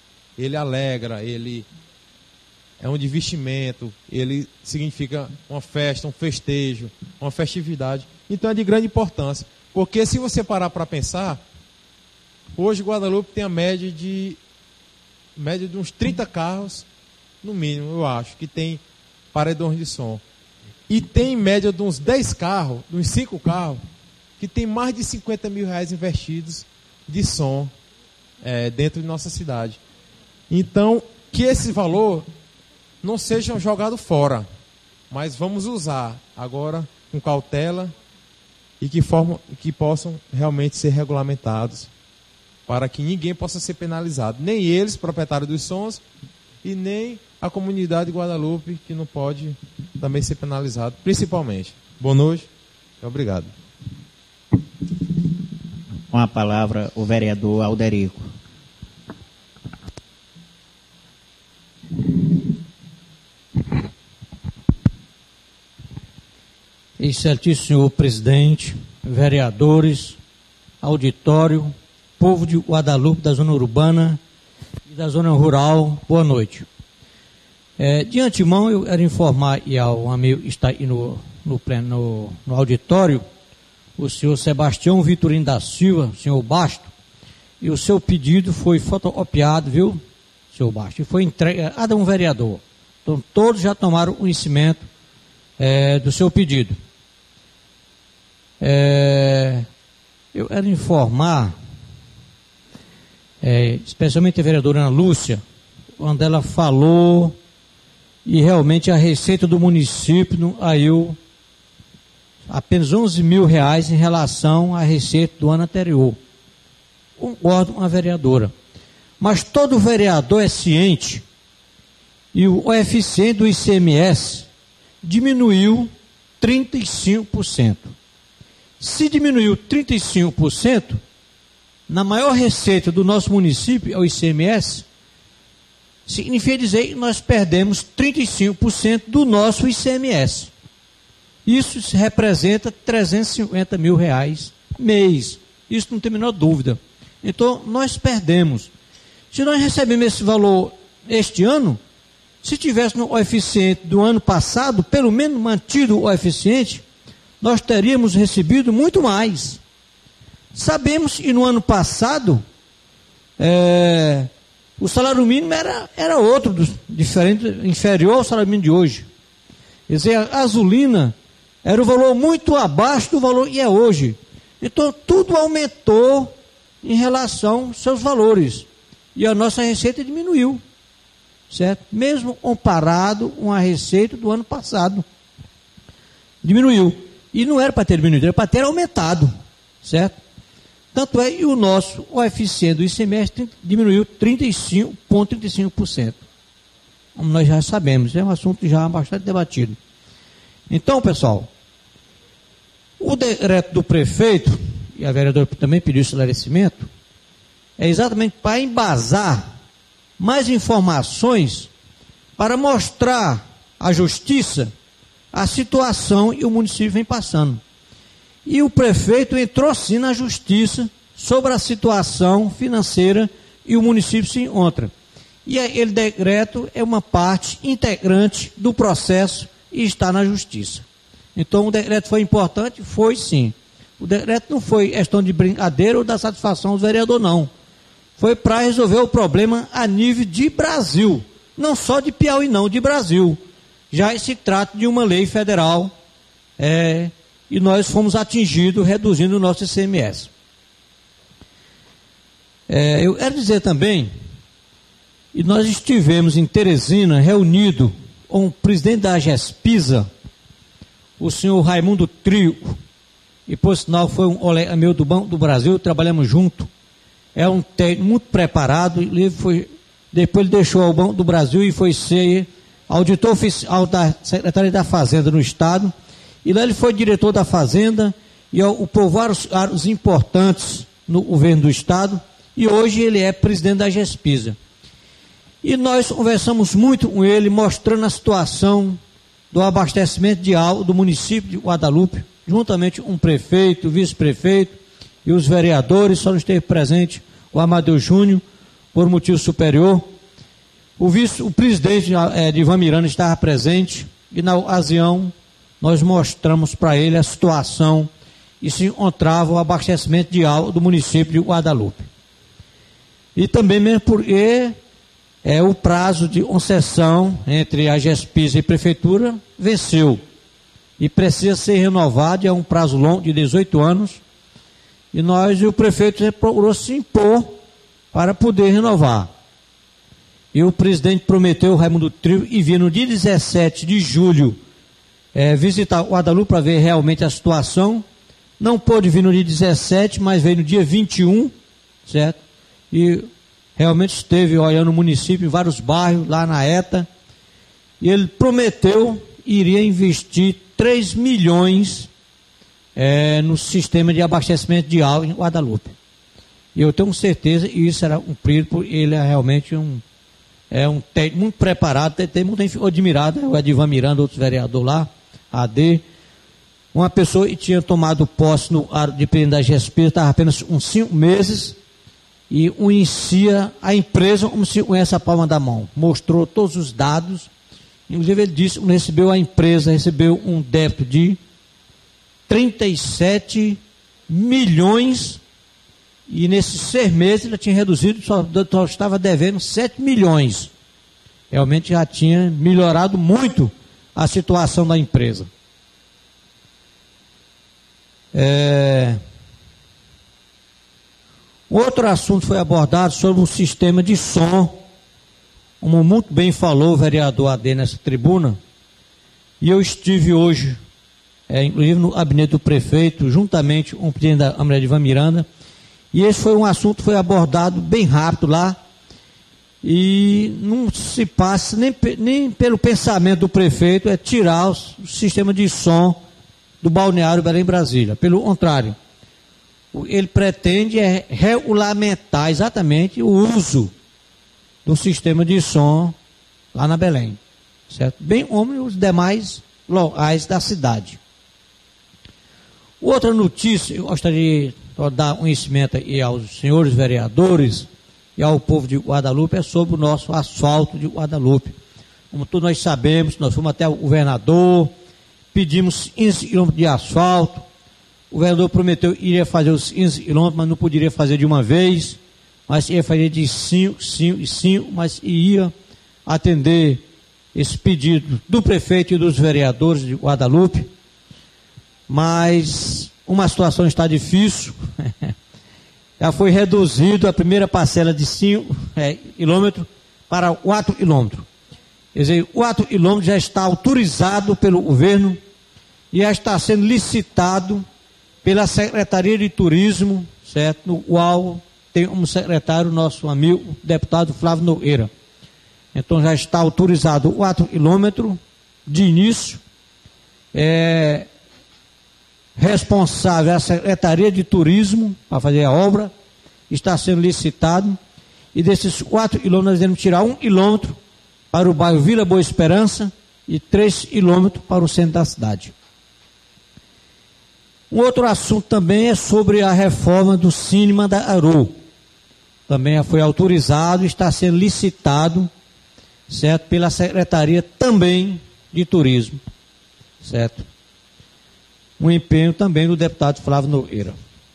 Ele é um divertimento, ele significa uma festa, um festejo, uma festividade. Então é de grande importância. Porque se você parar para pensar, hoje Guadalupe tem a média de uns 30 carros, no mínimo, eu acho, que tem paredões de som. E tem em média de uns 10 carros, de uns 5 carros, que tem mais de 50 mil reais investidos de som dentro de nossa cidade. Então, que esse valor não seja jogado fora, mas vamos usar agora com cautela e que possam realmente ser regulamentados, para que ninguém possa ser penalizado. Nem eles, proprietários dos sons, e nem a comunidade de Guadalupe, que não pode também ser penalizado, principalmente. Boa noite e obrigado.
Com a palavra, o vereador Alderico.
Excelentíssimo senhor presidente, vereadores, auditório, povo de Guadalupe, da zona urbana e da zona rural, boa noite. De antemão, eu quero informar e ao amigo que está aí no auditório, o senhor Sebastião Vitorino da Silva, senhor Basto, e o seu pedido foi fotocopiado, viu, senhor Basto, e foi entregue a um vereador. Então, todos já tomaram conhecimento do seu pedido. Eu quero informar, especialmente a vereadora Ana Lúcia, quando ela falou, e realmente a receita do município caiu apenas 11 mil reais em relação à receita do ano anterior. Concordo com a vereadora. Mas todo vereador é ciente, e o coeficiente do ICMS diminuiu 35%. Se diminuiu 35%, na maior receita do nosso município, é o ICMS, significa dizer que nós perdemos 35% do nosso ICMS. Isso representa 350 mil reais mês. Isso não tem a menor dúvida. Então, nós perdemos. Se nós recebemos esse valor este ano, se tivesse no coeficiente do ano passado, pelo menos mantido o coeficiente, nós teríamos recebido muito mais. Sabemos que no ano passado, o salário mínimo era outro, diferente, inferior ao salário mínimo de hoje. Quer dizer, a gasolina era um valor muito abaixo do valor que é hoje. Então, tudo aumentou em relação aos seus valores. E a nossa receita diminuiu, certo? Mesmo comparado com a receita do ano passado. Diminuiu. E não era para ter diminuído, era para ter aumentado, certo? Tanto é que o nosso coeficiente do ICMS diminuiu 35,35%. Como nós já sabemos, é um assunto já bastante debatido. Então, pessoal, o decreto do prefeito, e a vereadora também pediu esclarecimento, é exatamente para embasar mais informações para mostrar à justiça a situação que o município vem passando. E o prefeito entrou sim na justiça sobre a situação financeira e o município se encontra. E aquele decreto é uma parte integrante do processo e está na justiça. Então o decreto foi importante? Foi sim. O decreto não foi questão de brincadeira ou da satisfação do vereador, não. Foi para resolver o problema a nível de Brasil. Não só de Piauí, não, de Brasil. Já se trata de uma lei federal, e nós fomos atingidos reduzindo o nosso ICMS. Eu quero dizer também, e nós estivemos em Teresina reunido o presidente da GESPISA, o senhor Raimundo Trio, e por sinal foi um colega meu do Banco do Brasil, trabalhamos junto, é um técnico muito preparado, depois ele deixou o Banco do Brasil e foi ser auditor oficial da Secretaria da Fazenda no Estado, e lá ele foi diretor da Fazenda e ocupou vários cargos importantes no governo do Estado, e hoje ele é presidente da GESPISA. E nós conversamos muito com ele, mostrando a situação do abastecimento de água do município de Guadalupe, juntamente com o prefeito, o vice-prefeito e os vereadores. Só não esteve presente o Amadeu Júnior, por motivo superior. O presidente de Ivan Miranda estava presente, e na ocasião nós mostramos para ele a situação e se encontrava o abastecimento de água do município de Guadalupe. E também mesmo porque o prazo de concessão entre a GESPISA e a Prefeitura venceu e precisa ser renovado, é um prazo longo de 18 anos, e o prefeito procurou se impor para poder renovar. E o presidente prometeu, o Raimundo Trio, e vir no dia 17 de julho visitar Guadalupe para ver realmente a situação. Não pôde vir no dia 17, mas veio no dia 21, certo? E realmente esteve olhando o município, em vários bairros, lá na ETA, e ele prometeu iria investir 3 milhões no sistema de abastecimento de água em Guadalupe. E eu tenho certeza que isso será cumprido, porque ele é realmente um técnico muito preparado, tem muita gente ficou admirado, o Edivan Miranda, outro vereador lá, AD, uma pessoa que tinha tomado posse no de presidente da GESPISA, estava apenas uns 5 meses, e inicia a empresa como se conhece a palma da mão. Mostrou todos os dados, inclusive ele disse que a empresa recebeu um débito de 37 milhões, e nesses 6 meses ele tinha reduzido, só estava devendo 7 milhões. Realmente já tinha melhorado muito a situação da empresa. Outro assunto foi abordado sobre o sistema de som, como muito bem falou o vereador AD nessa tribuna, e eu estive hoje, inclusive no gabinete do prefeito, juntamente com o presidente da Câmara de Ivan Miranda, e esse foi um assunto que foi abordado bem rápido lá, e não se passa nem pelo pensamento do prefeito tirar o sistema de som do balneário Belém Brasília. Pelo contrário, ele pretende regulamentar exatamente o uso do sistema de som lá na Belém, certo? Bem como os demais locais da cidade. Outra notícia, eu gostaria de dar conhecimento aí aos senhores vereadores e ao povo de Guadalupe, é sobre o nosso asfalto de Guadalupe. Como todos nós sabemos, nós fomos até o governador, pedimos 15 quilômetros de asfalto. O governador prometeu que iria fazer os 15 quilômetros, mas não poderia fazer de uma vez, mas ia fazer de 5 e 5, mas ia atender esse pedido do prefeito e dos vereadores de Guadalupe. Mas uma situação está difícil, já foi reduzido a primeira parcela de 5 quilômetros para 4 quilômetros. Quer dizer, 4 quilômetros já está autorizado pelo governo e já está sendo licitado pela Secretaria de Turismo, certo? No qual tem como secretário nosso amigo, deputado Flávio Nogueira. Então já está autorizado 4 quilômetros de início. Responsável é a Secretaria de Turismo para fazer a obra, está sendo licitado, e desses 4 quilômetros nós devemos tirar 1 quilômetro para o bairro Vila Boa Esperança e 3 quilômetros para o centro da cidade. Um outro assunto também é sobre a reforma do Cine Mandacaru. Também foi autorizado e está sendo licitado, certo, pela Secretaria também de Turismo, certo? Um empenho também do deputado Flávio Nogueira.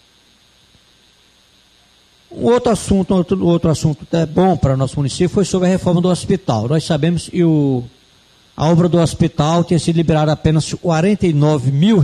Outro assunto bom para o nosso município foi sobre a reforma do hospital. Nós sabemos que a obra do hospital tinha sido liberada apenas R$49 mil,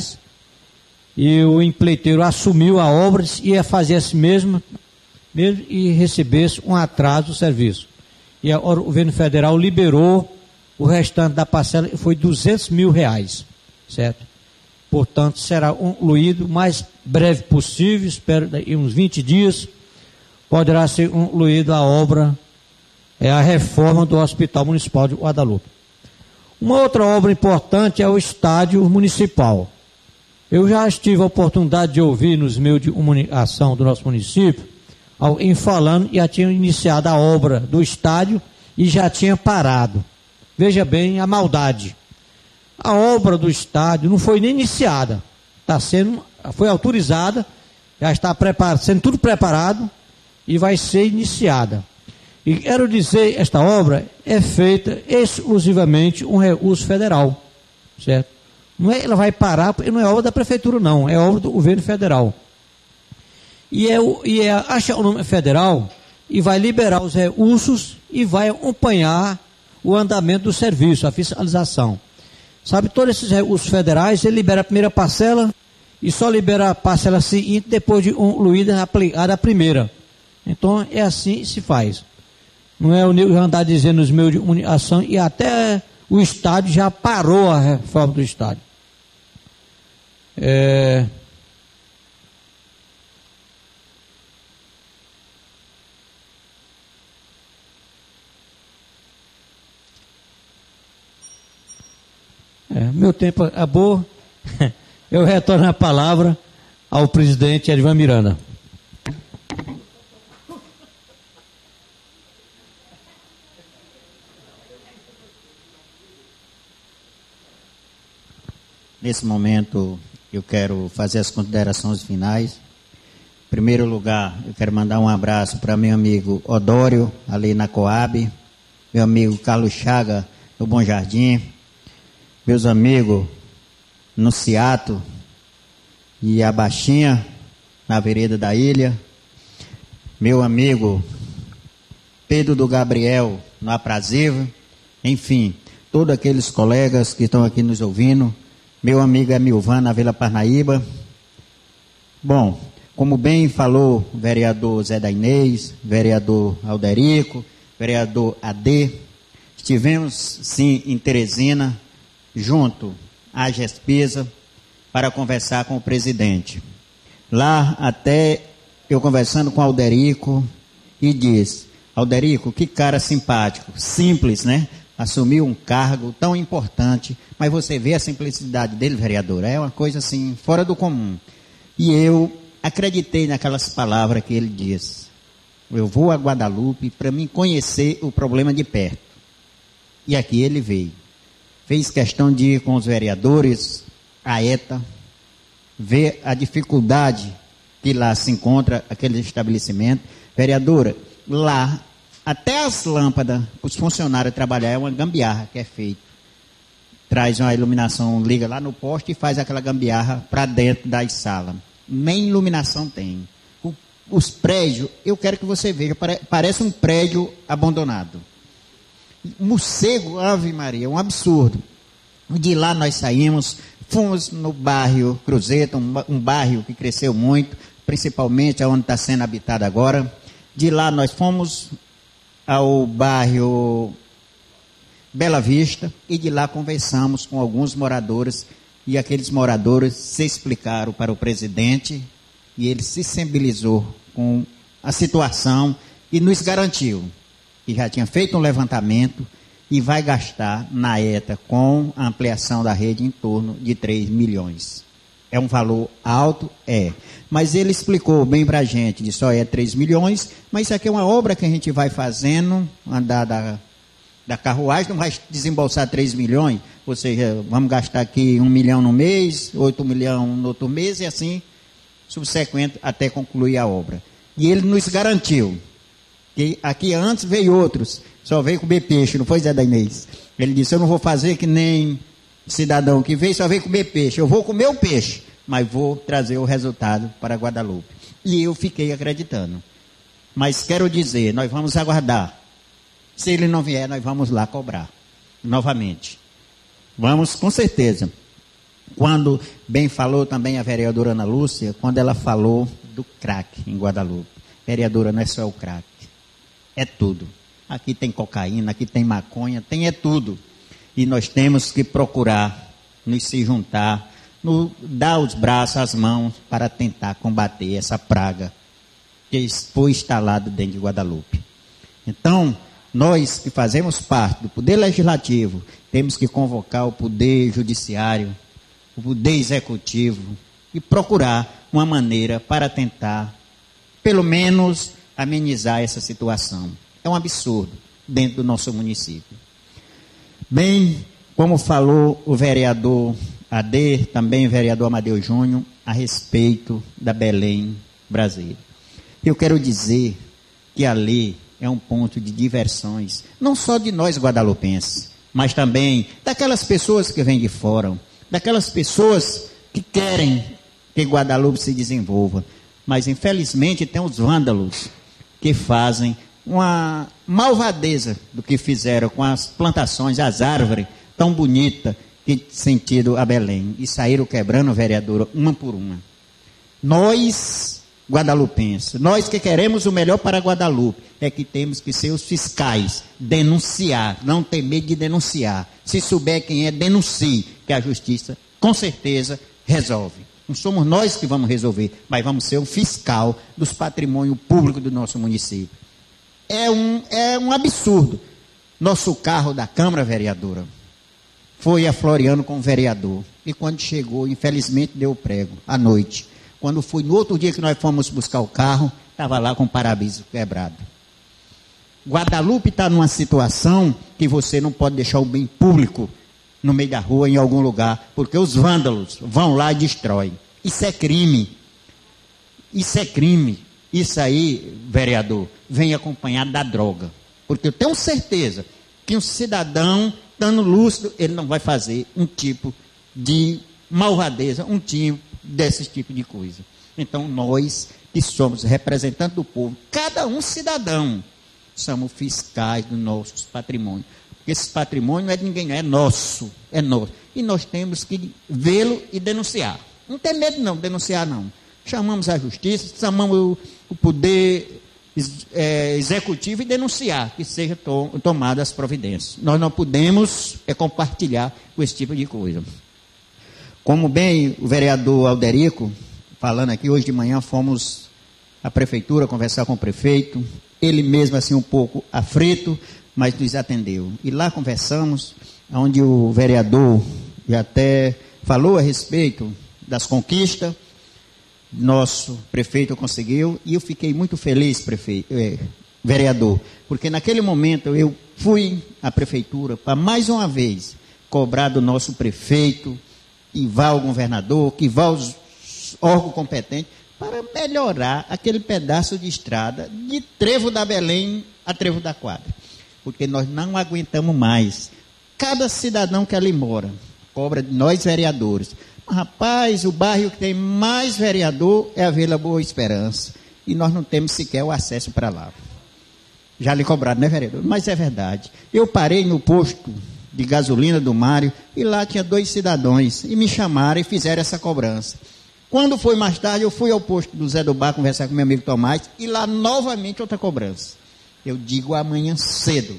e o empreiteiro assumiu a obra e ia fazer assim mesmo e recebesse um atraso do serviço. E agora o governo federal liberou o restante da parcela foi R$200 mil, certo? Portanto, será concluído o mais breve possível, espero daqui uns 20 dias, poderá ser concluída a obra, a reforma do Hospital Municipal de Guadalupe. Uma outra obra importante é o estádio municipal. Eu já tive a oportunidade de ouvir nos meios de comunicação do nosso município, alguém falando que já tinha iniciado a obra do estádio e já tinha parado. Veja bem a maldade. A obra do estádio não foi nem iniciada, foi autorizada, já está sendo tudo preparado e vai ser iniciada. E quero dizer, esta obra é feita exclusivamente com recurso federal, certo? Não é, ela vai parar, porque não é obra da prefeitura não, é obra do governo federal. E é a Econômica Federal e vai liberar os recursos e vai acompanhar o andamento do serviço, a fiscalização. Sabe, todos esses recursos federais, ele libera a primeira parcela e só libera a parcela seguinte depois de concluída aplicada a primeira. Então, é assim que se faz. Não é o nego já andar dizendo nos meios de comunicação e até o estádio já parou a reforma do estádio. Meu tempo acabou. Eu retorno a palavra ao presidente Edivan Miranda.
Nesse momento, eu quero fazer as considerações finais. Em primeiro lugar, eu quero mandar um abraço para meu amigo Odório, ali na Coab, meu amigo Carlos Chaga, do Bom Jardim, meus amigos no Ciato e a Baixinha, na vereda da ilha, meu amigo Pedro do Gabriel, no Aprazível, enfim, todos aqueles colegas que estão aqui nos ouvindo, meu amigo Emilvan, na Vila Parnaíba. Bom, como bem falou o vereador Zé da Inês, vereador Alderico, vereador AD, estivemos sim em Teresina, junto à GESPESA, para conversar com o presidente. Lá até eu conversando com o Alderico e disse, Alderico, que cara simpático, simples, né? Assumiu um cargo tão importante, mas você vê a simplicidade dele, vereador, é uma coisa assim, fora do comum. E eu acreditei naquelas palavras que ele disse. Eu vou a Guadalupe para mim conhecer o problema de perto. E aqui ele veio. Fez questão de ir com os vereadores, a ETA, ver a dificuldade que lá se encontra aquele estabelecimento. Vereadora, lá, até as lâmpadas, os funcionários trabalhar, é uma gambiarra que é feita. Traz uma iluminação, liga lá no poste e faz aquela gambiarra para dentro das salas. Nem iluminação tem. Os prédios, eu quero que você veja, parece um prédio abandonado. Morcego, Ave Maria, um absurdo. De lá nós saímos, fomos no bairro Cruzeta, um bairro que cresceu muito, principalmente onde está sendo habitado agora. De lá nós fomos ao bairro Bela Vista e de lá conversamos com alguns moradores e aqueles moradores se explicaram para o presidente e ele se sensibilizou com a situação e nos garantiu que já tinha feito um levantamento e vai gastar na ETA com a ampliação da rede em torno de 3 milhões. É um valor alto? É. Mas ele explicou bem para a gente, de só 3 milhões, mas isso aqui é uma obra que a gente vai fazendo, andar da carruagem, não vai desembolsar 3 milhões, ou seja, vamos gastar aqui 1 milhão no mês, 8 milhões no outro mês, e assim, subsequente, até concluir a obra. E ele nos garantiu que aqui antes veio outros, só veio comer peixe, não foi, Zé da Inês? Ele disse, eu não vou fazer que nem cidadão que veio, só veio comer peixe. Eu vou comer o peixe, mas vou trazer o resultado para Guadalupe. E eu fiquei acreditando. Mas quero dizer, nós vamos aguardar. Se ele não vier, nós vamos lá cobrar. Novamente. Vamos, com certeza. Quando bem falou também a vereadora Ana Lúcia, quando ela falou do crack em Guadalupe. Vereadora, não é só o crack. É tudo. Aqui tem cocaína, aqui tem maconha, tem tudo. e nós temos que procurar nos se juntar, dar os braços, as mãos, para tentar combater essa praga que foi instalada dentro de Guadalupe. Então, nós que fazemos parte do Poder Legislativo, temos que convocar o Poder Judiciário, o Poder Executivo, e procurar uma maneira para tentar, pelo menos, amenizar essa situação. É um absurdo dentro do nosso município. Bem, como falou o vereador Adair, também o vereador Amadeu Júnior, a respeito da Belém Brasília. Eu quero dizer que ali é um ponto de diversões, não só de nós guadalupenses, mas também daquelas pessoas que vêm de fora, daquelas pessoas que querem que Guadalupe se desenvolva. Mas, infelizmente, tem os vândalos que fazem uma malvadeza do que fizeram com as plantações, as árvores tão bonitas que sentido a Belém, e saíram quebrando, vereadora, uma por uma. Nós, guadalupenses, nós que queremos o melhor para Guadalupe, é que temos que ser os fiscais, denunciar, não ter medo de denunciar. Se souber quem é, denuncie, que a justiça, com certeza, resolve. Não somos nós que vamos resolver, mas vamos ser o fiscal dos patrimônios públicos do nosso município. É um absurdo. Nosso carro da Câmara, vereadora, foi a Floriano com o vereador. E quando chegou, infelizmente, deu prego, à noite. Quando foi no outro dia que nós fomos buscar o carro, estava lá com o para-brisa quebrado. Guadalupe está numa situação que você não pode deixar o bem público no meio da rua, em algum lugar, porque os vândalos vão lá e destroem. Isso é crime. Isso é crime. Isso aí, vereador, vem acompanhado da droga. Porque eu tenho certeza que um cidadão, estando lúcido, ele não vai fazer um tipo de malvadeza, um tipo desse tipo de coisa. Então, nós que somos representantes do povo, cada um cidadão, somos fiscais dos nossos patrimônios. Porque esse patrimônio não é de ninguém, é nosso, é nosso. E nós temos que vê-lo e denunciar. Não tem medo não, denunciar não. Chamamos a justiça, chamamos o poder executivo e denunciar que sejam tomadas as providências. Nós não podemos compartilhar com esse tipo de coisa. Como bem o vereador Alderico, falando aqui, hoje de manhã fomos à prefeitura conversar com o prefeito, ele mesmo assim um pouco aflito, mas nos atendeu. E lá conversamos, onde o vereador já até falou a respeito das conquistas, nosso prefeito conseguiu, e eu fiquei muito feliz, vereador, porque naquele momento eu fui à prefeitura para mais uma vez cobrar do nosso prefeito, que vá ao governador, que vá aos órgãos competentes, para melhorar aquele pedaço de estrada de Trevo da Belém a Trevo da Quadra. Porque nós não aguentamos mais. Cada cidadão que ali mora cobra de nós vereadores. Rapaz, o bairro que tem mais vereador é a Vila Boa Esperança. E nós não temos sequer o acesso para lá. Já lhe cobraram, né, vereador? Mas é verdade. Eu parei no posto de gasolina do Mário e lá tinha 2 cidadãos. E me chamaram e fizeram essa cobrança. Quando foi mais tarde, eu fui ao posto do Zé do Bar conversar com meu amigo Tomás e lá novamente outra cobrança. Eu digo, amanhã cedo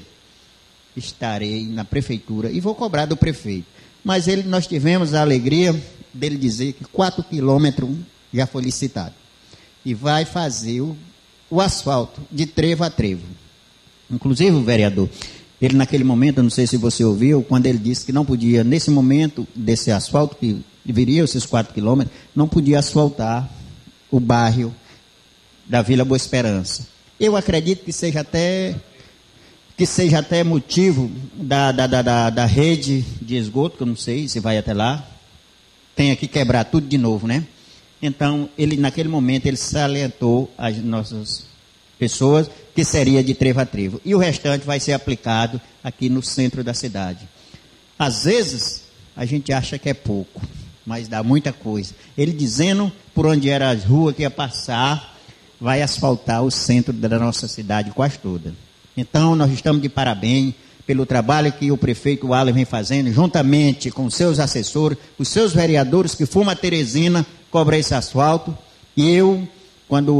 estarei na prefeitura e vou cobrar do prefeito. Mas nós tivemos a alegria dele dizer que 4 quilômetros já foi licitado. E vai fazer o asfalto de trevo a trevo. Inclusive, o vereador, ele naquele momento, eu não sei se você ouviu, quando ele disse que não podia, nesse momento desse asfalto, que viria esses 4 quilômetros, não podia asfaltar o bairro da Vila Boa Esperança. Eu acredito que seja até motivo da rede de esgoto, que eu não sei se vai até lá, tenha que quebrar tudo de novo, né? Então, naquele momento, ele salientou as nossas pessoas que seria de trevo a trevo. E o restante vai ser aplicado aqui no centro da cidade. Às vezes, a gente acha que é pouco, mas dá muita coisa. Ele dizendo por onde era as ruas que ia passar, vai asfaltar o centro da nossa cidade quase toda. Então, nós estamos de parabéns pelo trabalho que o prefeito Alan vem fazendo, juntamente com os seus assessores, os seus vereadores que fomos a Teresina cobrar esse asfalto. E eu, quando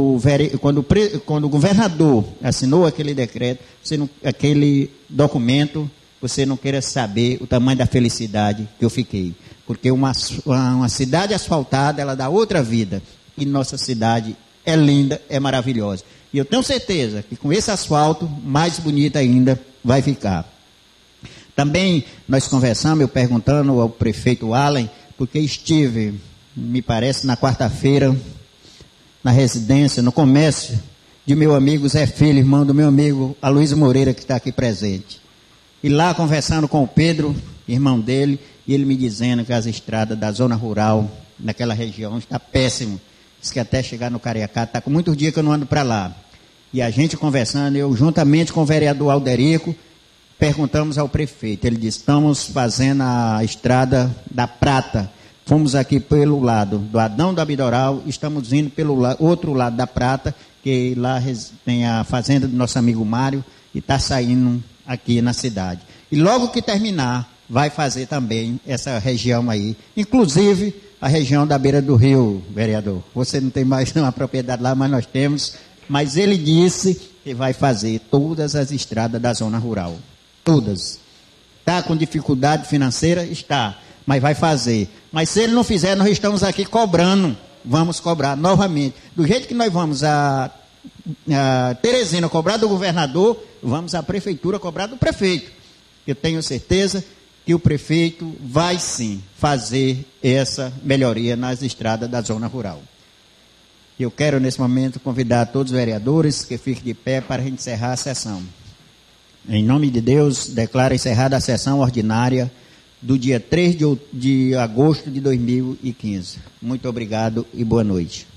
o governador assinou aquele decreto, aquele documento, você não queira saber o tamanho da felicidade que eu fiquei. Porque uma cidade asfaltada, ela dá outra vida. E nossa cidade é linda, é maravilhosa. E eu tenho certeza que com esse asfalto, mais bonita ainda vai ficar. Também nós conversamos, eu perguntando ao prefeito Allen, porque estive, me parece, na quarta-feira, na residência, no comércio de meu amigo Zé Filho, irmão do meu amigo Aloysio Moreira, que está aqui presente. E lá conversando com o Pedro, irmão dele, e ele me dizendo que as estradas da zona rural, naquela região, está péssimo. Diz que até chegar no Cariacá, está com muitos dias que eu não ando para lá. E a gente conversando, eu juntamente com o vereador Alderico, perguntamos ao prefeito. Ele disse, estamos fazendo a estrada da Prata. Fomos aqui pelo lado do Adão do Abidoral, estamos indo pelo outro lado da Prata, que lá tem a fazenda do nosso amigo Mário, e está saindo aqui na cidade. E logo que terminar, vai fazer também essa região aí, inclusive a região da beira do rio, vereador. Você não tem mais uma propriedade lá, mas nós temos. Mas ele disse que vai fazer todas as estradas da zona rural. Todas. Está com dificuldade financeira? Está. Mas vai fazer. Mas se ele não fizer, nós estamos aqui cobrando. Vamos cobrar novamente. Do jeito que nós vamos a Teresina cobrar do governador, vamos à prefeitura cobrar do prefeito. Eu tenho certeza que o prefeito vai sim fazer essa melhoria nas estradas da zona rural. Eu quero nesse momento convidar todos os vereadores que fiquem de pé para a gente encerrar a sessão. Em nome de Deus, declaro encerrada a sessão ordinária do dia 3 de agosto de 2015. Muito obrigado e boa noite.